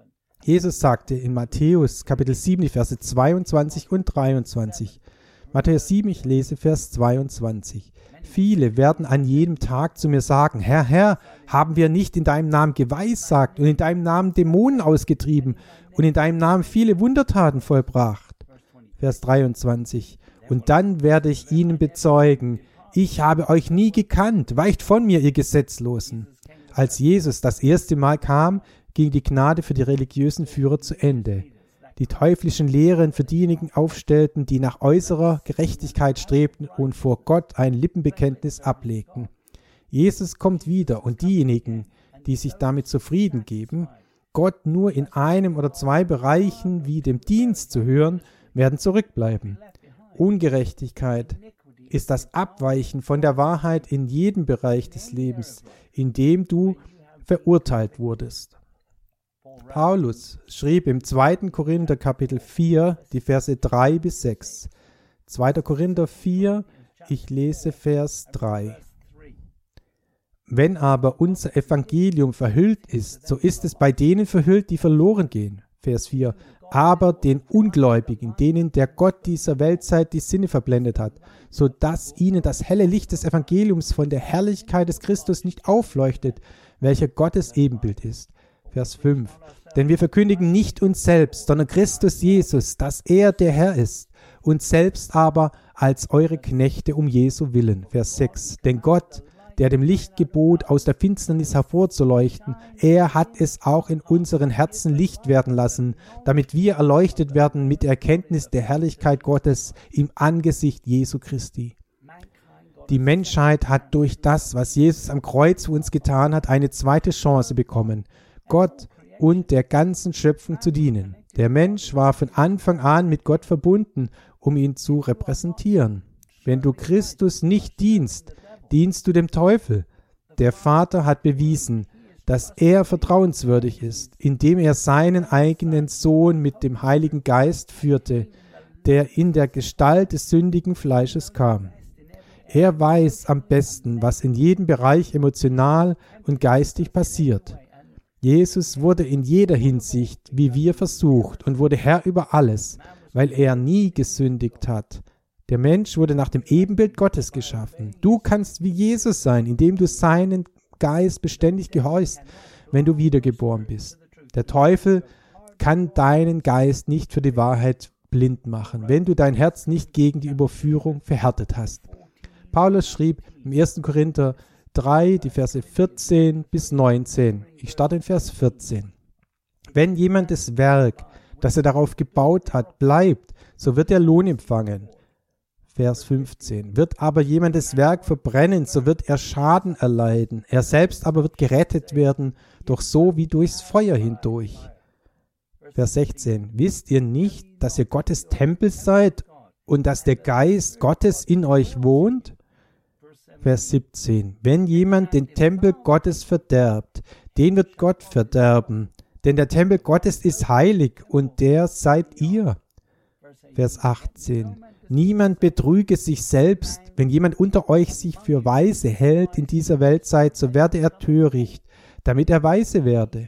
Jesus sagte in Matthäus Kapitel 7, die Verse 22 und 23. Matthäus 7, ich lese Vers 22. Viele werden an jedem Tag zu mir sagen, Herr, Herr, haben wir nicht in deinem Namen geweissagt und in deinem Namen Dämonen ausgetrieben und in deinem Namen viele Wundertaten vollbracht? Vers 23. Und dann werde ich ihnen bezeugen, ich habe euch nie gekannt, weicht von mir, ihr Gesetzlosen. Als Jesus das erste Mal kam, ging die Gnade für die religiösen Führer zu Ende. Die teuflischen Lehren für diejenigen aufstellten, die nach äußerer Gerechtigkeit strebten und vor Gott ein Lippenbekenntnis ablegten. Jesus kommt wieder und diejenigen, die sich damit zufrieden geben, Gott nur in einem oder 2 Bereichen wie dem Dienst zu hören, werden zurückbleiben. Ungerechtigkeit ist das Abweichen von der Wahrheit in jedem Bereich des Lebens, in dem du verurteilt wurdest. Paulus schrieb im 2. Korinther Kapitel 4, die Verse 3 bis 6. 2. Korinther 4, ich lese Vers 3. Wenn aber unser Evangelium verhüllt ist, so ist es bei denen verhüllt, die verloren gehen. Vers 4. Aber den Ungläubigen, denen der Gott dieser Weltzeit die Sinne verblendet hat, so dass ihnen das helle Licht des Evangeliums von der Herrlichkeit des Christus nicht aufleuchtet, welcher Gottes Ebenbild ist. Vers 5. Denn wir verkündigen nicht uns selbst, sondern Christus Jesus, dass er der Herr ist, uns selbst aber als eure Knechte um Jesu willen. Vers 6. Denn Gott, der dem Licht gebot, aus der Finsternis hervorzuleuchten, er hat es auch in unseren Herzen Licht werden lassen, damit wir erleuchtet werden mit der Erkenntnis der Herrlichkeit Gottes im Angesicht Jesu Christi. Die Menschheit hat durch das, was Jesus am Kreuz für uns getan hat, eine zweite Chance bekommen, Gott und der ganzen Schöpfung zu dienen. Der Mensch war von Anfang an mit Gott verbunden, um ihn zu repräsentieren. Wenn du Christus nicht dienst, dienst du dem Teufel. Der Vater hat bewiesen, dass er vertrauenswürdig ist, indem er seinen eigenen Sohn mit dem Heiligen Geist führte, der in der Gestalt des sündigen Fleisches kam. Er weiß am besten, was in jedem Bereich emotional und geistig passiert. Jesus wurde in jeder Hinsicht wie wir versucht und wurde Herr über alles, weil er nie gesündigt hat. Der Mensch wurde nach dem Ebenbild Gottes geschaffen. Du kannst wie Jesus sein, indem du seinen Geist beständig gehorchst, wenn du wiedergeboren bist. Der Teufel kann deinen Geist nicht für die Wahrheit blind machen, wenn du dein Herz nicht gegen die Überführung verhärtet hast. Paulus schrieb im 1. Korinther 3, die Verse 14 bis 19. Ich starte in Vers 14. Wenn jemandes Werk, das er darauf gebaut hat, bleibt, so wird er Lohn empfangen. Vers 15. Wird aber jemandes Werk verbrennen, so wird er Schaden erleiden. Er selbst aber wird gerettet werden, doch so wie durchs Feuer hindurch. Vers 16. Wisst ihr nicht, dass ihr Gottes Tempel seid und dass der Geist Gottes in euch wohnt? Vers 17. Wenn jemand den Tempel Gottes verderbt, den wird Gott verderben. Denn der Tempel Gottes ist heilig und der seid ihr. Vers 18. Niemand betrüge sich selbst. Wenn jemand unter euch sich für weise hält in dieser Weltzeit, so werde er töricht, damit er weise werde.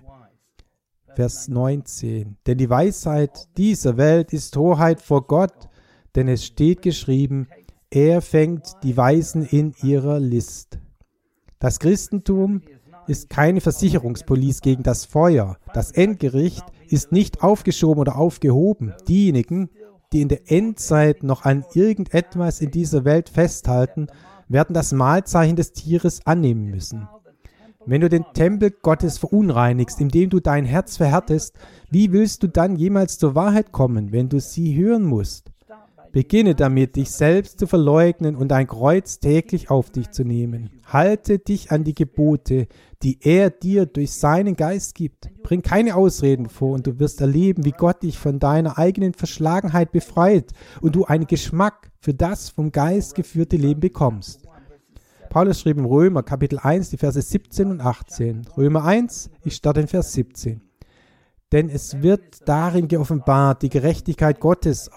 Vers 19. Denn die Weisheit dieser Welt ist Torheit vor Gott, denn es steht geschrieben, er fängt die Weisen in ihrer List. Das Christentum ist keine Versicherungspolice gegen das Feuer. Das Endgericht ist nicht aufgeschoben oder aufgehoben. Diejenigen, die in der Endzeit noch an irgendetwas in dieser Welt festhalten, werden das Mahlzeichen des Tieres annehmen müssen. Wenn du den Tempel Gottes verunreinigst, indem du dein Herz verhärtest, wie willst du dann jemals zur Wahrheit kommen, wenn du sie hören musst? Beginne damit, dich selbst zu verleugnen und ein Kreuz täglich auf dich zu nehmen. Halte dich an die Gebote, die er dir durch seinen Geist gibt. Bring keine Ausreden vor und du wirst erleben, wie Gott dich von deiner eigenen Verschlagenheit befreit und du einen Geschmack für das vom Geist geführte Leben bekommst. Paulus schrieb im Römer Kapitel 1, die Verse 17 und 18. Römer 1, ich starte in Vers 17. Denn es wird darin geoffenbart, die Gerechtigkeit Gottes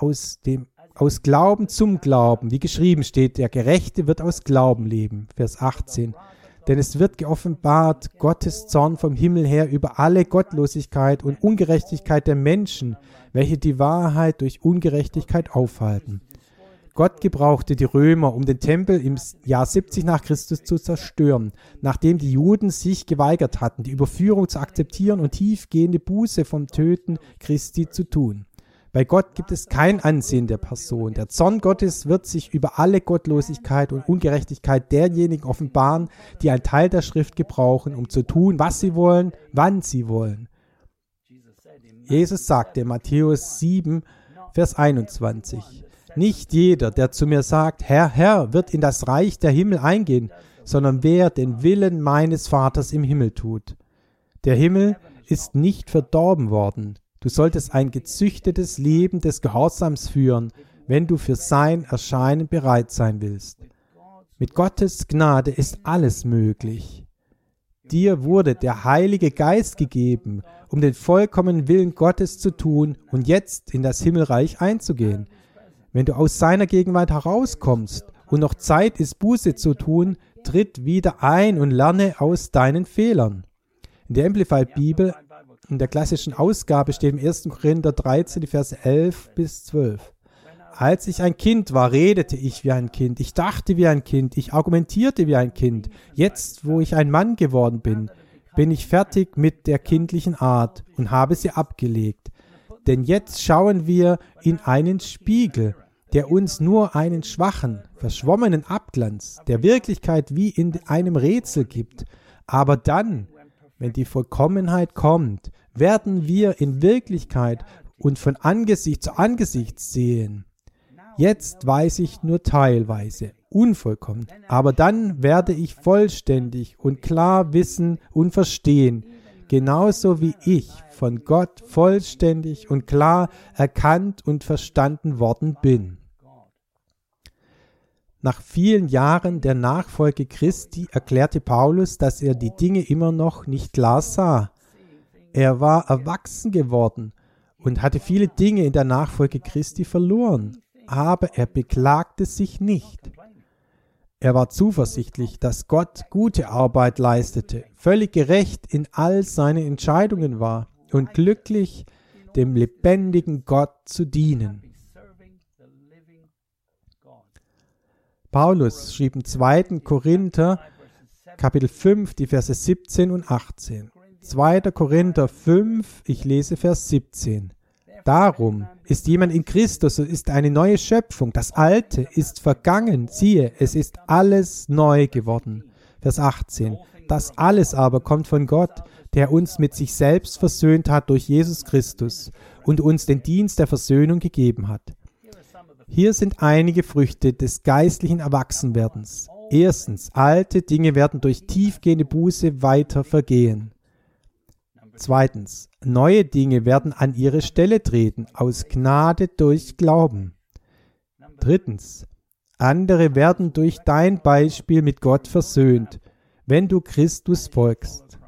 aus Glauben zum Glauben, wie geschrieben steht, der Gerechte wird aus Glauben leben. Vers 18. Denn es wird geoffenbart Gottes Zorn vom Himmel her über alle Gottlosigkeit und Ungerechtigkeit der Menschen, welche die Wahrheit durch Ungerechtigkeit aufhalten. Gott gebrauchte die Römer, um den Tempel im Jahr 70 nach Christus zu zerstören, nachdem die Juden sich geweigert hatten, die Überführung zu akzeptieren und tiefgehende Buße vom Töten Christi zu tun. Bei Gott gibt es kein Ansehen der Person. Der Zorn Gottes wird sich über alle Gottlosigkeit und Ungerechtigkeit derjenigen offenbaren, die einen Teil der Schrift gebrauchen, um zu tun, was sie wollen, wann sie wollen. Jesus sagte in Matthäus 7, Vers 21, nicht jeder, der zu mir sagt, Herr, Herr, wird in das Reich der Himmel eingehen, sondern wer den Willen meines Vaters im Himmel tut. Der Himmel ist nicht verdorben worden. Du solltest ein gezüchtetes Leben des Gehorsams führen, wenn du für sein Erscheinen bereit sein willst. Mit Gottes Gnade ist alles möglich. Dir wurde der Heilige Geist gegeben, um den vollkommenen Willen Gottes zu tun und jetzt in das Himmelreich einzugehen. Wenn du aus seiner Gegenwart herauskommst und noch Zeit ist, Buße zu tun, tritt wieder ein und lerne aus deinen Fehlern. In der Amplified Bibel, in der klassischen Ausgabe, steht im 1. Korinther 13, die Verse 11 bis 12. Als ich ein Kind war, redete ich wie ein Kind, ich dachte wie ein Kind, ich argumentierte wie ein Kind. Jetzt, wo ich ein Mann geworden bin, bin ich fertig mit der kindlichen Art und habe sie abgelegt. Denn jetzt schauen wir in einen Spiegel, der uns nur einen schwachen, verschwommenen Abglanz der Wirklichkeit wie in einem Rätsel gibt. Aber dann, wenn die Vollkommenheit kommt, werden wir in Wirklichkeit und von Angesicht zu Angesicht sehen. Jetzt weiß ich nur teilweise, unvollkommen, aber dann werde ich vollständig und klar wissen und verstehen, genauso wie ich von Gott vollständig und klar erkannt und verstanden worden bin. Nach vielen Jahren der Nachfolge Christi erklärte Paulus, dass er die Dinge immer noch nicht klar sah. Er war erwachsen geworden und hatte viele Dinge in der Nachfolge Christi verloren, aber er beklagte sich nicht. Er war zuversichtlich, dass Gott gute Arbeit leistete, völlig gerecht in all seinen Entscheidungen war und glücklich, dem lebendigen Gott zu dienen. Paulus schrieb im 2. Korinther, Kapitel 5, die Verse 17 und 18. 2. Korinther 5, ich lese Vers 17. Darum ist jemand in Christus, so ist eine neue Schöpfung. Das Alte ist vergangen. Siehe, es ist alles neu geworden. Vers 18. Das alles aber kommt von Gott, der uns mit sich selbst versöhnt hat durch Jesus Christus und uns den Dienst der Versöhnung gegeben hat. Hier sind einige Früchte des geistlichen Erwachsenwerdens. Erstens, alte Dinge werden durch tiefgehende Buße weiter vergehen. Zweitens, neue Dinge werden an ihre Stelle treten, aus Gnade durch Glauben. Drittens, andere werden durch dein Beispiel mit Gott versöhnt, wenn du Christus folgst.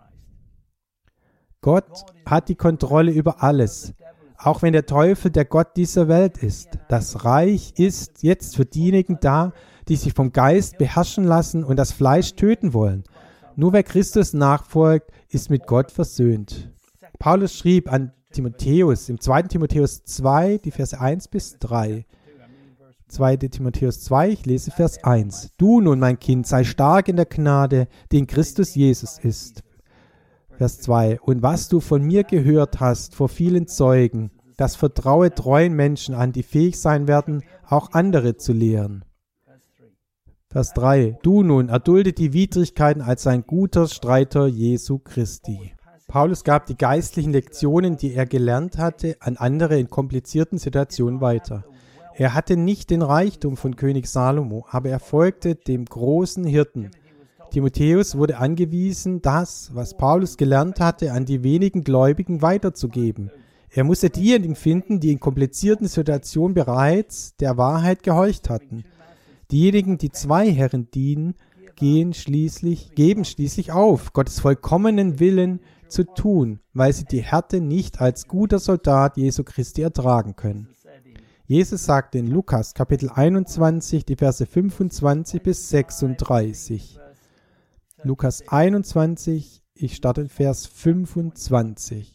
Gott hat die Kontrolle über alles, auch wenn der Teufel der Gott dieser Welt ist. Das Reich ist jetzt für diejenigen da, die sich vom Geist beherrschen lassen und das Fleisch töten wollen. Nur wer Christus nachfolgt, ist mit Gott versöhnt. Paulus schrieb an Timotheus im 2. Timotheus 2, die Verse 1 bis 3. 2. Timotheus 2, ich lese Vers 1. Du nun, mein Kind, sei stark in der Gnade, die in Christus Jesus ist. Vers 2. Und was du von mir gehört hast vor vielen Zeugen, das vertraue treuen Menschen an, die fähig sein werden, auch andere zu lehren. Vers 3. Du nun, erdulde die Widrigkeiten als ein guter Streiter Jesu Christi. Paulus gab die geistlichen Lektionen, die er gelernt hatte, an andere in komplizierten Situationen weiter. Er hatte nicht den Reichtum von König Salomo, aber er folgte dem großen Hirten. Timotheus wurde angewiesen, das, was Paulus gelernt hatte, an die wenigen Gläubigen weiterzugeben. Er musste diejenigen finden, die in komplizierten Situationen bereits der Wahrheit gehorcht hatten. Diejenigen, die zwei Herren dienen, geben schließlich auf, Gottes vollkommenen Willen zu tun, weil sie die Härte nicht als guter Soldat Jesu Christi ertragen können. Jesus sagte in Lukas Kapitel 21, die Verse 25 bis 36. Lukas 21, ich starte in Vers 25.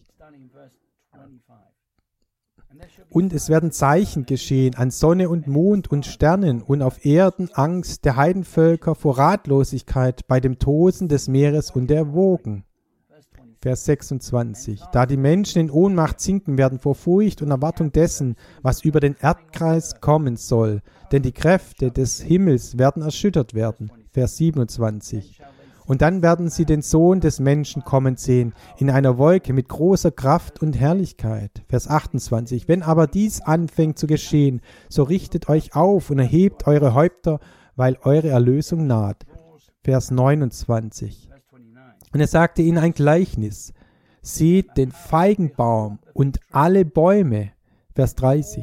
Und es werden Zeichen geschehen an Sonne und Mond und Sternen und auf Erden Angst der Heidenvölker vor Ratlosigkeit bei dem Tosen des Meeres und der Wogen. Vers 26. Da die Menschen in Ohnmacht sinken werden vor Furcht und Erwartung dessen, was über den Erdkreis kommen soll, denn die Kräfte des Himmels werden erschüttert werden. Vers 27. Und dann werden sie den Sohn des Menschen kommen sehen, in einer Wolke mit großer Kraft und Herrlichkeit. Vers 28. Wenn aber dies anfängt zu geschehen, so richtet euch auf und erhebt eure Häupter, weil eure Erlösung naht. Vers 29. Und er sagte ihnen ein Gleichnis. Seht den Feigenbaum und alle Bäume. Vers 30.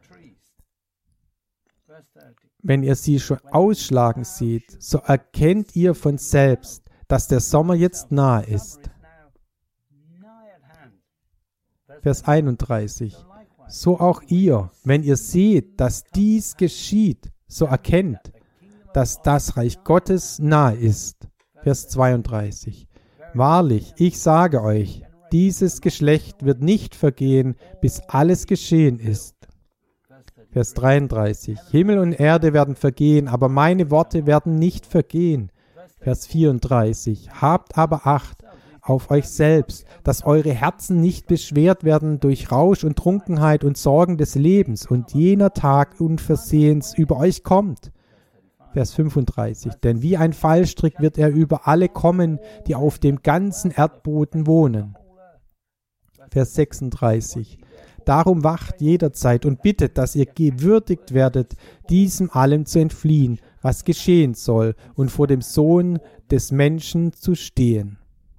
Wenn ihr sie schon ausschlagen seht, so erkennt ihr von selbst, dass der Sommer jetzt nahe ist. Vers 31. So auch ihr, wenn ihr seht, dass dies geschieht, so erkennt, dass das Reich Gottes nahe ist. Vers 32. Wahrlich, ich sage euch, dieses Geschlecht wird nicht vergehen, bis alles geschehen ist. Vers 33. Himmel und Erde werden vergehen, aber meine Worte werden nicht vergehen. Vers 34. Habt aber Acht auf euch selbst, dass eure Herzen nicht beschwert werden durch Rausch und Trunkenheit und Sorgen des Lebens und jener Tag unversehens über euch kommt. Vers 35. Denn wie ein Fallstrick wird er über alle kommen, die auf dem ganzen Erdboden wohnen. Vers 36. Darum wacht jederzeit und bittet, dass ihr gewürdigt werdet, diesem allem zu entfliehen, was geschehen soll, und vor dem Sohn des Menschen zu stehen.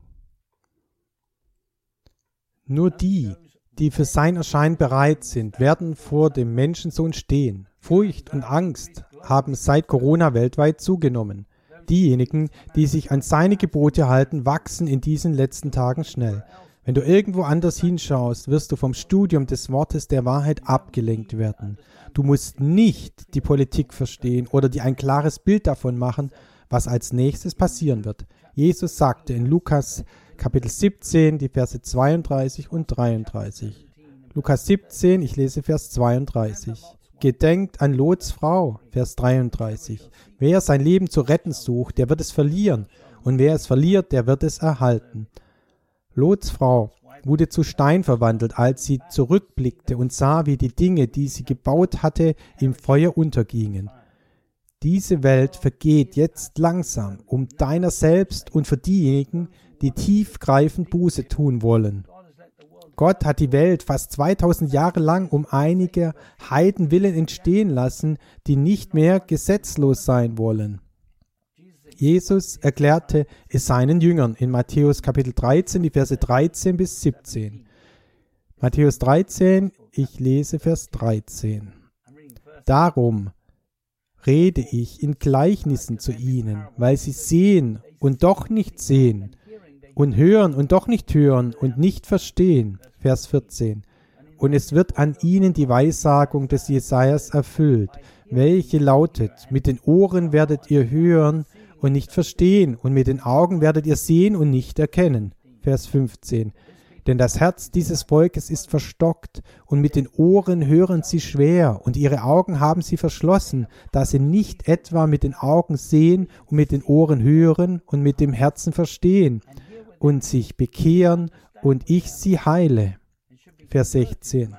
Nur die, die für sein Erscheinen bereit sind, werden vor dem Menschensohn stehen. Furcht und Angst haben seit Corona weltweit zugenommen. Diejenigen, die sich an seine Gebote halten, wachsen in diesen letzten Tagen schnell. Wenn du irgendwo anders hinschaust, wirst du vom Studium des Wortes der Wahrheit abgelenkt werden. Du musst nicht die Politik verstehen oder dir ein klares Bild davon machen, was als nächstes passieren wird. Jesus sagte in Lukas Kapitel 17, die Verse 32 und 33. Lukas 17, ich lese Vers 32. Gedenkt an Lots Frau, Vers 33. Wer sein Leben zu retten sucht, der wird es verlieren, und wer es verliert, der wird es erhalten. Lots Frau wurde zu Stein verwandelt, als sie zurückblickte und sah, wie die Dinge, die sie gebaut hatte, im Feuer untergingen. Diese Welt vergeht jetzt langsam, um deiner selbst und für diejenigen, die tiefgreifend Buße tun wollen. Gott hat die Welt fast 2000 Jahre lang um einige Heidenwillen entstehen lassen, die nicht mehr gesetzlos sein wollen. Jesus erklärte es seinen Jüngern in Matthäus Kapitel 13, die Verse 13 bis 17. Matthäus 13, ich lese Vers 13. Darum rede ich in Gleichnissen zu ihnen, weil sie sehen und doch nicht sehen und hören und doch nicht hören und nicht verstehen. Vers 14. Und es wird an ihnen die Weissagung des Jesajas erfüllt, welche lautet: Mit den Ohren werdet ihr hören und nicht verstehen, und mit den Augen werdet ihr sehen und nicht erkennen. Vers 15. Denn das Herz dieses Volkes ist verstockt, und mit den Ohren hören sie schwer, und ihre Augen haben sie verschlossen, dass sie nicht etwa mit den Augen sehen und mit den Ohren hören und mit dem Herzen verstehen und sich bekehren und ich sie heile. Vers 16.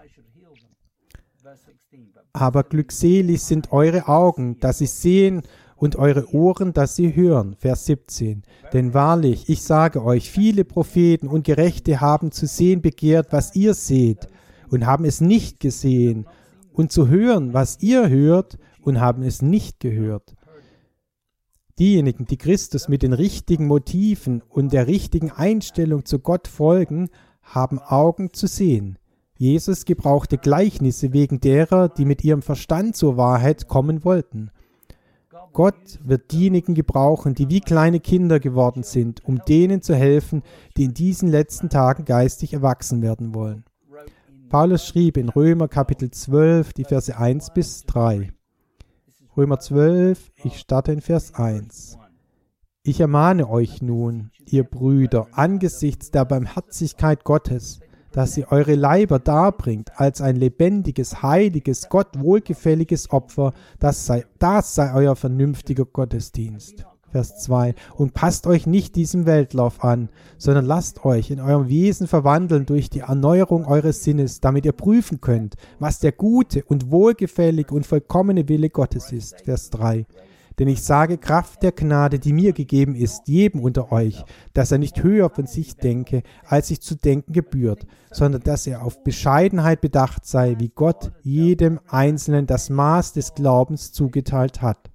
Aber glückselig sind eure Augen, dass sie sehen, und eure Ohren, dass sie hören. Vers 17. Denn wahrlich, ich sage euch, viele Propheten und Gerechte haben zu sehen begehrt, was ihr seht, und haben es nicht gesehen, und zu hören, was ihr hört, und haben es nicht gehört. Diejenigen, die Christus mit den richtigen Motiven und der richtigen Einstellung zu Gott folgen, haben Augen zu sehen. Jesus gebrauchte Gleichnisse wegen derer, die mit ihrem Verstand zur Wahrheit kommen wollten. Gott wird diejenigen gebrauchen, die wie kleine Kinder geworden sind, um denen zu helfen, die in diesen letzten Tagen geistig erwachsen werden wollen. Paulus schrieb in Römer Kapitel 12, die Verse 1 bis 3. Römer 12, ich starte in Vers 1. Ich ermahne euch nun, ihr Brüder, angesichts der Barmherzigkeit Gottes, dass ihr eure Leiber darbringt als ein lebendiges, heiliges, Gott wohlgefälliges Opfer, das sei euer vernünftiger Gottesdienst. Vers 2. Und passt euch nicht diesem Weltlauf an, sondern lasst euch in eurem Wesen verwandeln durch die Erneuerung eures Sinnes, damit ihr prüfen könnt, was der gute und wohlgefällige und vollkommene Wille Gottes ist. Vers 3. Denn ich sage Kraft der Gnade, die mir gegeben ist, jedem unter euch, dass er nicht höher von sich denke, als sich zu denken gebührt, sondern dass er auf Bescheidenheit bedacht sei, wie Gott jedem Einzelnen das Maß des Glaubens zugeteilt hat.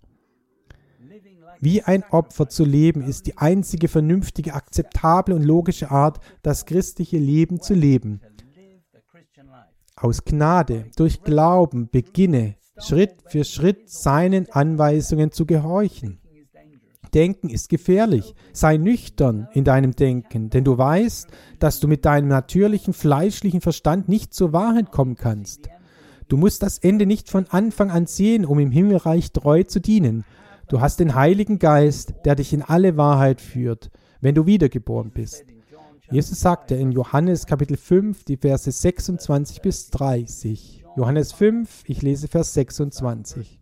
Wie ein Opfer zu leben, ist die einzige vernünftige, akzeptable und logische Art, das christliche Leben zu leben. Aus Gnade, durch Glauben beginne, Schritt für Schritt seinen Anweisungen zu gehorchen. Denken ist gefährlich. Sei nüchtern in deinem Denken, denn du weißt, dass du mit deinem natürlichen, fleischlichen Verstand nicht zur Wahrheit kommen kannst. Du musst das Ende nicht von Anfang an sehen, um im Himmelreich treu zu dienen. Du hast den Heiligen Geist, der dich in alle Wahrheit führt, wenn du wiedergeboren bist. Jesus sagte in Johannes Kapitel 5, die Verse 26 bis 30. Johannes 5, ich lese Vers 26.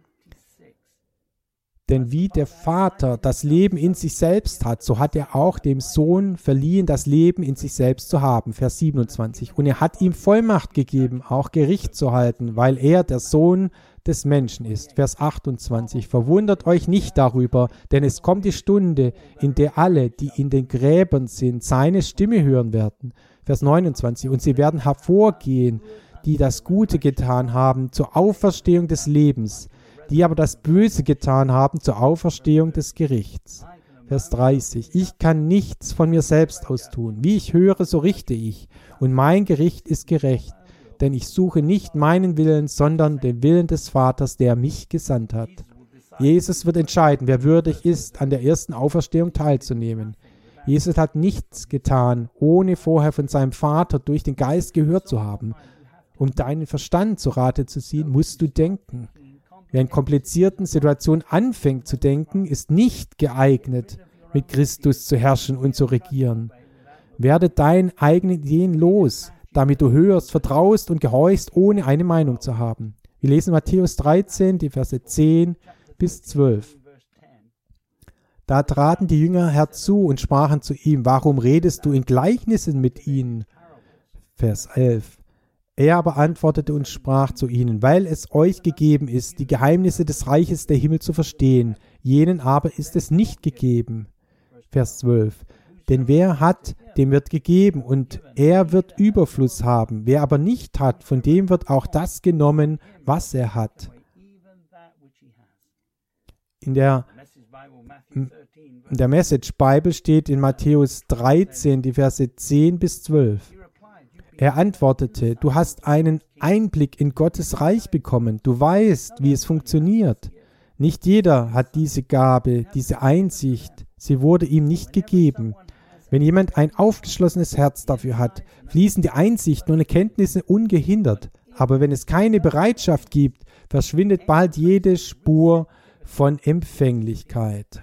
Denn wie der Vater das Leben in sich selbst hat, so hat er auch dem Sohn verliehen, das Leben in sich selbst zu haben. Vers 27. Und er hat ihm Vollmacht gegeben, auch Gericht zu halten, weil er der Sohn des Menschen ist. Vers 28. Verwundert euch nicht darüber, denn es kommt die Stunde, in der alle, die in den Gräbern sind, seine Stimme hören werden. Vers 29. Und sie werden hervorgehen, die das Gute getan haben, zur Auferstehung des Lebens, die aber das Böse getan haben, zur Auferstehung des Gerichts. Vers 30. Ich kann nichts von mir selbst aus tun. Wie ich höre, so richte ich. Und mein Gericht ist gerecht. Denn ich suche nicht meinen Willen, sondern den Willen des Vaters, der mich gesandt hat. Jesus wird entscheiden, wer würdig ist, an der ersten Auferstehung teilzunehmen. Jesus hat nichts getan, ohne vorher von seinem Vater durch den Geist gehört zu haben. Um deinen Verstand zu Rate zu ziehen, musst du denken. Wer in komplizierten Situationen anfängt zu denken, ist nicht geeignet, mit Christus zu herrschen und zu regieren. Werde deinen eigenen Ideen los, damit du hörst, vertraust und gehorchst, ohne eine Meinung zu haben. Wir lesen Matthäus 13, die Verse 10 bis 12. Da traten die Jünger herzu und sprachen zu ihm: Warum redest du in Gleichnissen mit ihnen? Vers 11. Er aber antwortete und sprach zu ihnen: Weil es euch gegeben ist, die Geheimnisse des Reiches der Himmel zu verstehen, jenen aber ist es nicht gegeben. Vers 12. Denn wer hat, dem wird gegeben, und er wird Überfluss haben. Wer aber nicht hat, von dem wird auch das genommen, was er hat. In der Message Bible steht in Matthäus 13, die Verse 10 bis 12. Er antwortete: Du hast einen Einblick in Gottes Reich bekommen. Du weißt, wie es funktioniert. Nicht jeder hat diese Gabe, diese Einsicht. Sie wurde ihm nicht gegeben. Wenn jemand ein aufgeschlossenes Herz dafür hat, fließen die Einsichten und Erkenntnisse ungehindert. Aber wenn es keine Bereitschaft gibt, verschwindet bald jede Spur von Empfänglichkeit.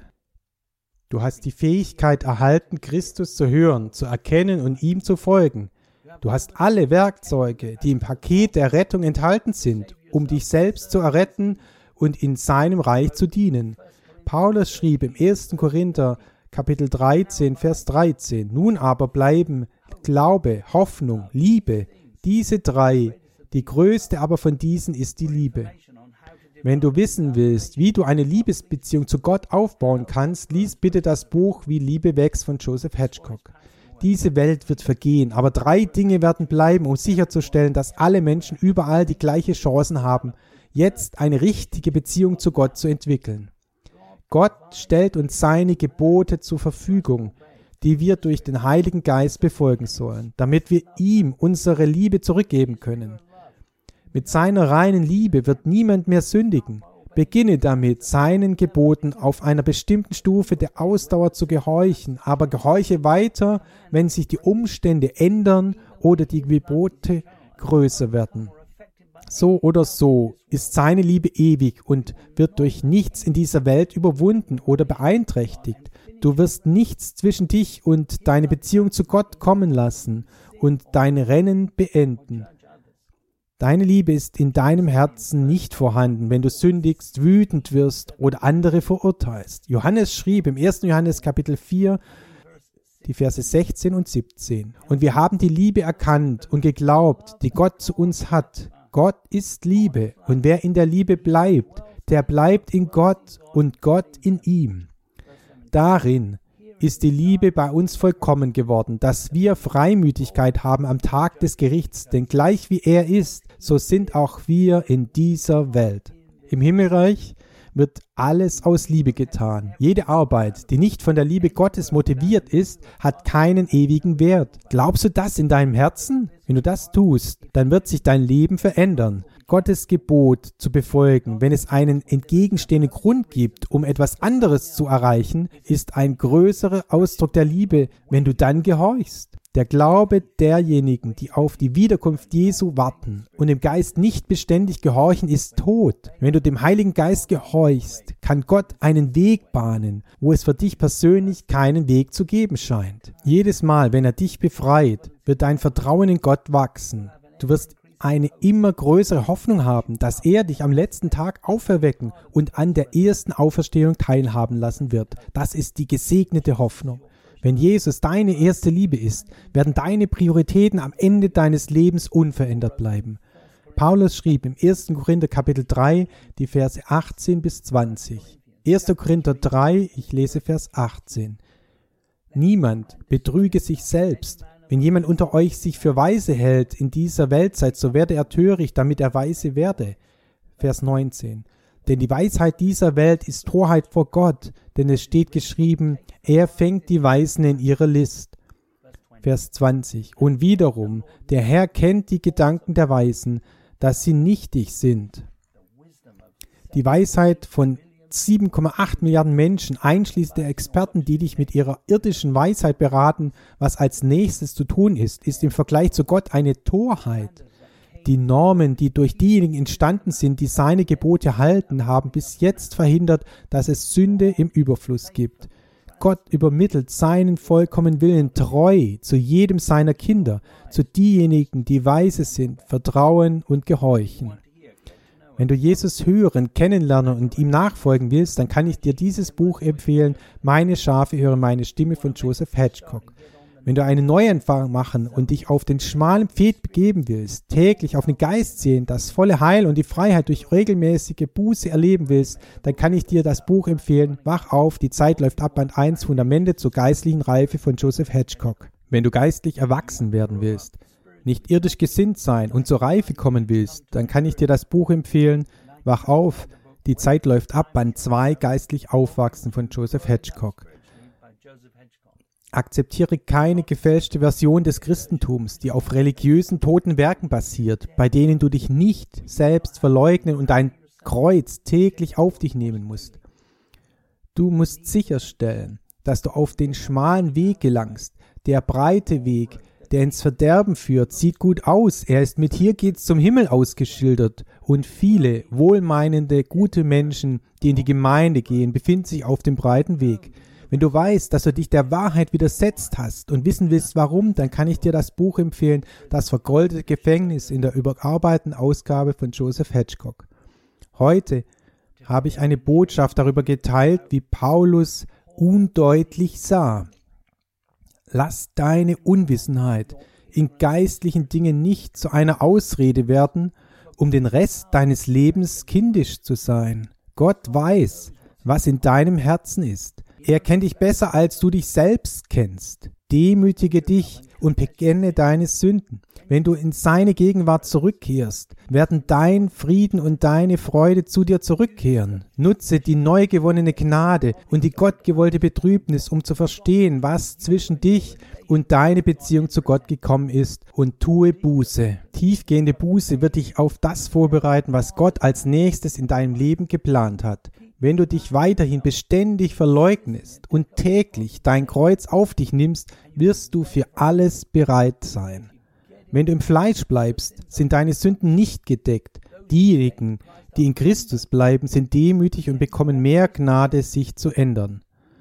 Du hast die Fähigkeit erhalten, Christus zu hören, zu erkennen und ihm zu folgen. Du hast alle Werkzeuge, die im Paket der Rettung enthalten sind, um dich selbst zu erretten und in seinem Reich zu dienen. Paulus schrieb im 1. Korinther Kapitel 13, Vers 13: Nun aber bleiben Glaube, Hoffnung, Liebe, diese drei. Die größte aber von diesen ist die Liebe. Wenn du wissen willst, wie du eine Liebesbeziehung zu Gott aufbauen kannst, lies bitte das Buch Wie Liebe wächst von Joseph Hedgecock. Diese Welt wird vergehen, aber 3 Dinge werden bleiben, um sicherzustellen, dass alle Menschen überall die gleichen Chancen haben, jetzt eine richtige Beziehung zu Gott zu entwickeln. Gott stellt uns seine Gebote zur Verfügung, die wir durch den Heiligen Geist befolgen sollen, damit wir ihm unsere Liebe zurückgeben können. Mit seiner reinen Liebe wird niemand mehr sündigen. Beginne damit, seinen Geboten auf einer bestimmten Stufe der Ausdauer zu gehorchen, aber gehorche weiter, wenn sich die Umstände ändern oder die Gebote größer werden. So oder so ist seine Liebe ewig und wird durch nichts in dieser Welt überwunden oder beeinträchtigt. Du wirst nichts zwischen dich und deine Beziehung zu Gott kommen lassen und dein Rennen beenden. Deine Liebe ist in deinem Herzen nicht vorhanden, wenn du sündigst, wütend wirst oder andere verurteilst. Johannes schrieb im 1. Johannes Kapitel 4, die Verse 16 und 17. Und wir haben die Liebe erkannt und geglaubt, die Gott zu uns hat. Gott ist Liebe, und wer in der Liebe bleibt, der bleibt in Gott und Gott in ihm. Darin ist die Liebe bei uns vollkommen geworden, dass wir Freimütigkeit haben am Tag des Gerichts, denn gleich wie er ist, so sind auch wir in dieser Welt. Im Himmelreich wird alles aus Liebe getan. Jede Arbeit, die nicht von der Liebe Gottes motiviert ist, hat keinen ewigen Wert. Glaubst du das in deinem Herzen? Wenn du das tust, dann wird sich dein Leben verändern. Gottes Gebot zu befolgen, wenn es einen entgegenstehenden Grund gibt, um etwas anderes zu erreichen, ist ein größerer Ausdruck der Liebe, wenn du dann gehorchst. Der Glaube derjenigen, die auf die Wiederkunft Jesu warten und dem Geist nicht beständig gehorchen, ist tot. Wenn du dem Heiligen Geist gehorchst, kann Gott einen Weg bahnen, wo es für dich persönlich keinen Weg zu geben scheint. Jedes Mal, wenn er dich befreit, wird dein Vertrauen in Gott wachsen. Du wirst eine immer größere Hoffnung haben, dass er dich am letzten Tag auferwecken und an der ersten Auferstehung teilhaben lassen wird. Das ist die gesegnete Hoffnung. Wenn Jesus deine erste Liebe ist, werden deine Prioritäten am Ende deines Lebens unverändert bleiben. Paulus schrieb im 1. Korinther Kapitel 3, die Verse 18 bis 20. 1. Korinther 3, ich lese Vers 18. Niemand betrüge sich selbst. Wenn jemand unter euch sich für weise hält in dieser Weltzeit, so werde er töricht, damit er weise werde. Vers 19. Denn die Weisheit dieser Welt ist Torheit vor Gott, denn es steht geschrieben, er fängt die Weisen in ihrer List. Vers 20. Und wiederum, der Herr kennt die Gedanken der Weisen, dass sie nichtig sind. Die Weisheit von 7,8 Milliarden Menschen, einschließlich der Experten, die dich mit ihrer irdischen Weisheit beraten, was als nächstes zu tun ist im Vergleich zu Gott eine Torheit. Die Normen, die durch diejenigen entstanden sind, die seine Gebote halten, haben bis jetzt verhindert, dass es Sünde im Überfluss gibt. Gott übermittelt seinen vollkommenen Willen treu zu jedem seiner Kinder, zu diejenigen, die weise sind, vertrauen und gehorchen. Wenn du Jesus hören, kennenlernen und ihm nachfolgen willst, dann kann ich dir dieses Buch empfehlen, Meine Schafe hören meine Stimme von Joseph Hedgecock. Wenn du einen Neuanfang machen und dich auf den schmalen Pfad begeben willst, täglich auf den Geist sehen, das volle Heil und die Freiheit durch regelmäßige Buße erleben willst, dann kann ich dir das Buch empfehlen, Wach auf, die Zeit läuft ab, Band 1, Fundamente zur geistlichen Reife von Joseph Hedgecock. Wenn du geistlich erwachsen werden willst, nicht irdisch gesinnt sein und zur Reife kommen willst, dann kann ich dir das Buch empfehlen, Wach auf, die Zeit läuft ab, Band 2, geistlich aufwachsen von Joseph Hedgecock. Akzeptiere keine gefälschte Version des Christentums, die auf religiösen toten Werken basiert, bei denen du dich nicht selbst verleugnen und dein Kreuz täglich auf dich nehmen musst. Du musst sicherstellen, dass du auf den schmalen Weg gelangst. Der breite Weg, der ins Verderben führt, sieht gut aus. Er ist mit "Hier geht's zum Himmel" ausgeschildert. Und viele wohlmeinende, gute Menschen, die in die Gemeinde gehen, befinden sich auf dem breiten Weg. Wenn du weißt, dass du dich der Wahrheit widersetzt hast und wissen willst, warum, dann kann ich dir das Buch empfehlen, Das vergoldete Gefängnis, in der überarbeiteten Ausgabe von Joseph Hedgecock. Heute habe ich eine Botschaft darüber geteilt, wie Paulus undeutlich sah. Lass deine Unwissenheit in geistlichen Dingen nicht zu einer Ausrede werden, um den Rest deines Lebens kindisch zu sein. Gott weiß, was in deinem Herzen ist. Er kennt dich besser, als du dich selbst kennst. Demütige dich und bekenne deine Sünden. Wenn du in seine Gegenwart zurückkehrst, werden dein Frieden und deine Freude zu dir zurückkehren. Nutze die neu gewonnene Gnade und die gottgewollte Betrübnis, um zu verstehen, was zwischen dich und deine Beziehung zu Gott gekommen ist, und tue Buße. Tiefgehende Buße wird dich auf das vorbereiten, was Gott als nächstes in deinem Leben geplant hat. Wenn du dich weiterhin beständig verleugnest und täglich dein Kreuz auf dich nimmst, wirst du für alles bereit sein. Wenn du im Fleisch bleibst, sind deine Sünden nicht gedeckt. Diejenigen, die in Christus bleiben, sind demütig und bekommen mehr Gnade, sich zu ändern.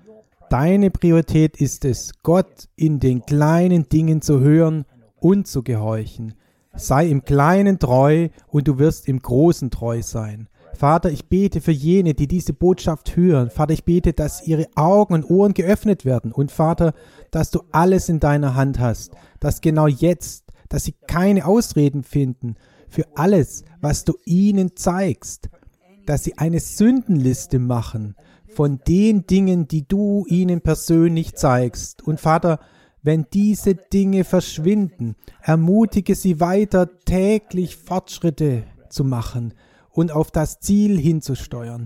Deine Priorität ist es, Gott in den kleinen Dingen zu hören und zu gehorchen. Sei im Kleinen treu und du wirst im Großen treu sein. Vater, ich bete für jene, die diese Botschaft hören. Vater, ich bete, dass ihre Augen und Ohren geöffnet werden. Und Vater, dass du alles in deiner Hand hast. Dass genau jetzt, dass sie keine Ausreden finden für alles, was du ihnen zeigst. Dass sie eine Sündenliste machen von den Dingen, die du ihnen persönlich zeigst. Und Vater, wenn diese Dinge verschwinden, ermutige sie weiter, täglich Fortschritte zu machen und auf das Ziel hinzusteuern,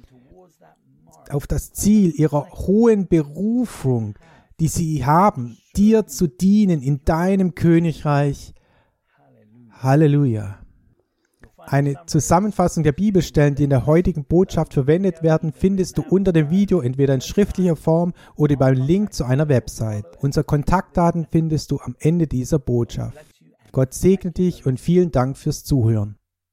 auf das Ziel ihrer hohen Berufung, die sie haben, dir zu dienen in deinem Königreich. Halleluja. Eine Zusammenfassung der Bibelstellen, die in der heutigen Botschaft verwendet werden, findest du unter dem Video entweder in schriftlicher Form oder beim Link zu einer Website. Unsere Kontaktdaten findest du am Ende dieser Botschaft. Gott segne dich und vielen Dank fürs Zuhören.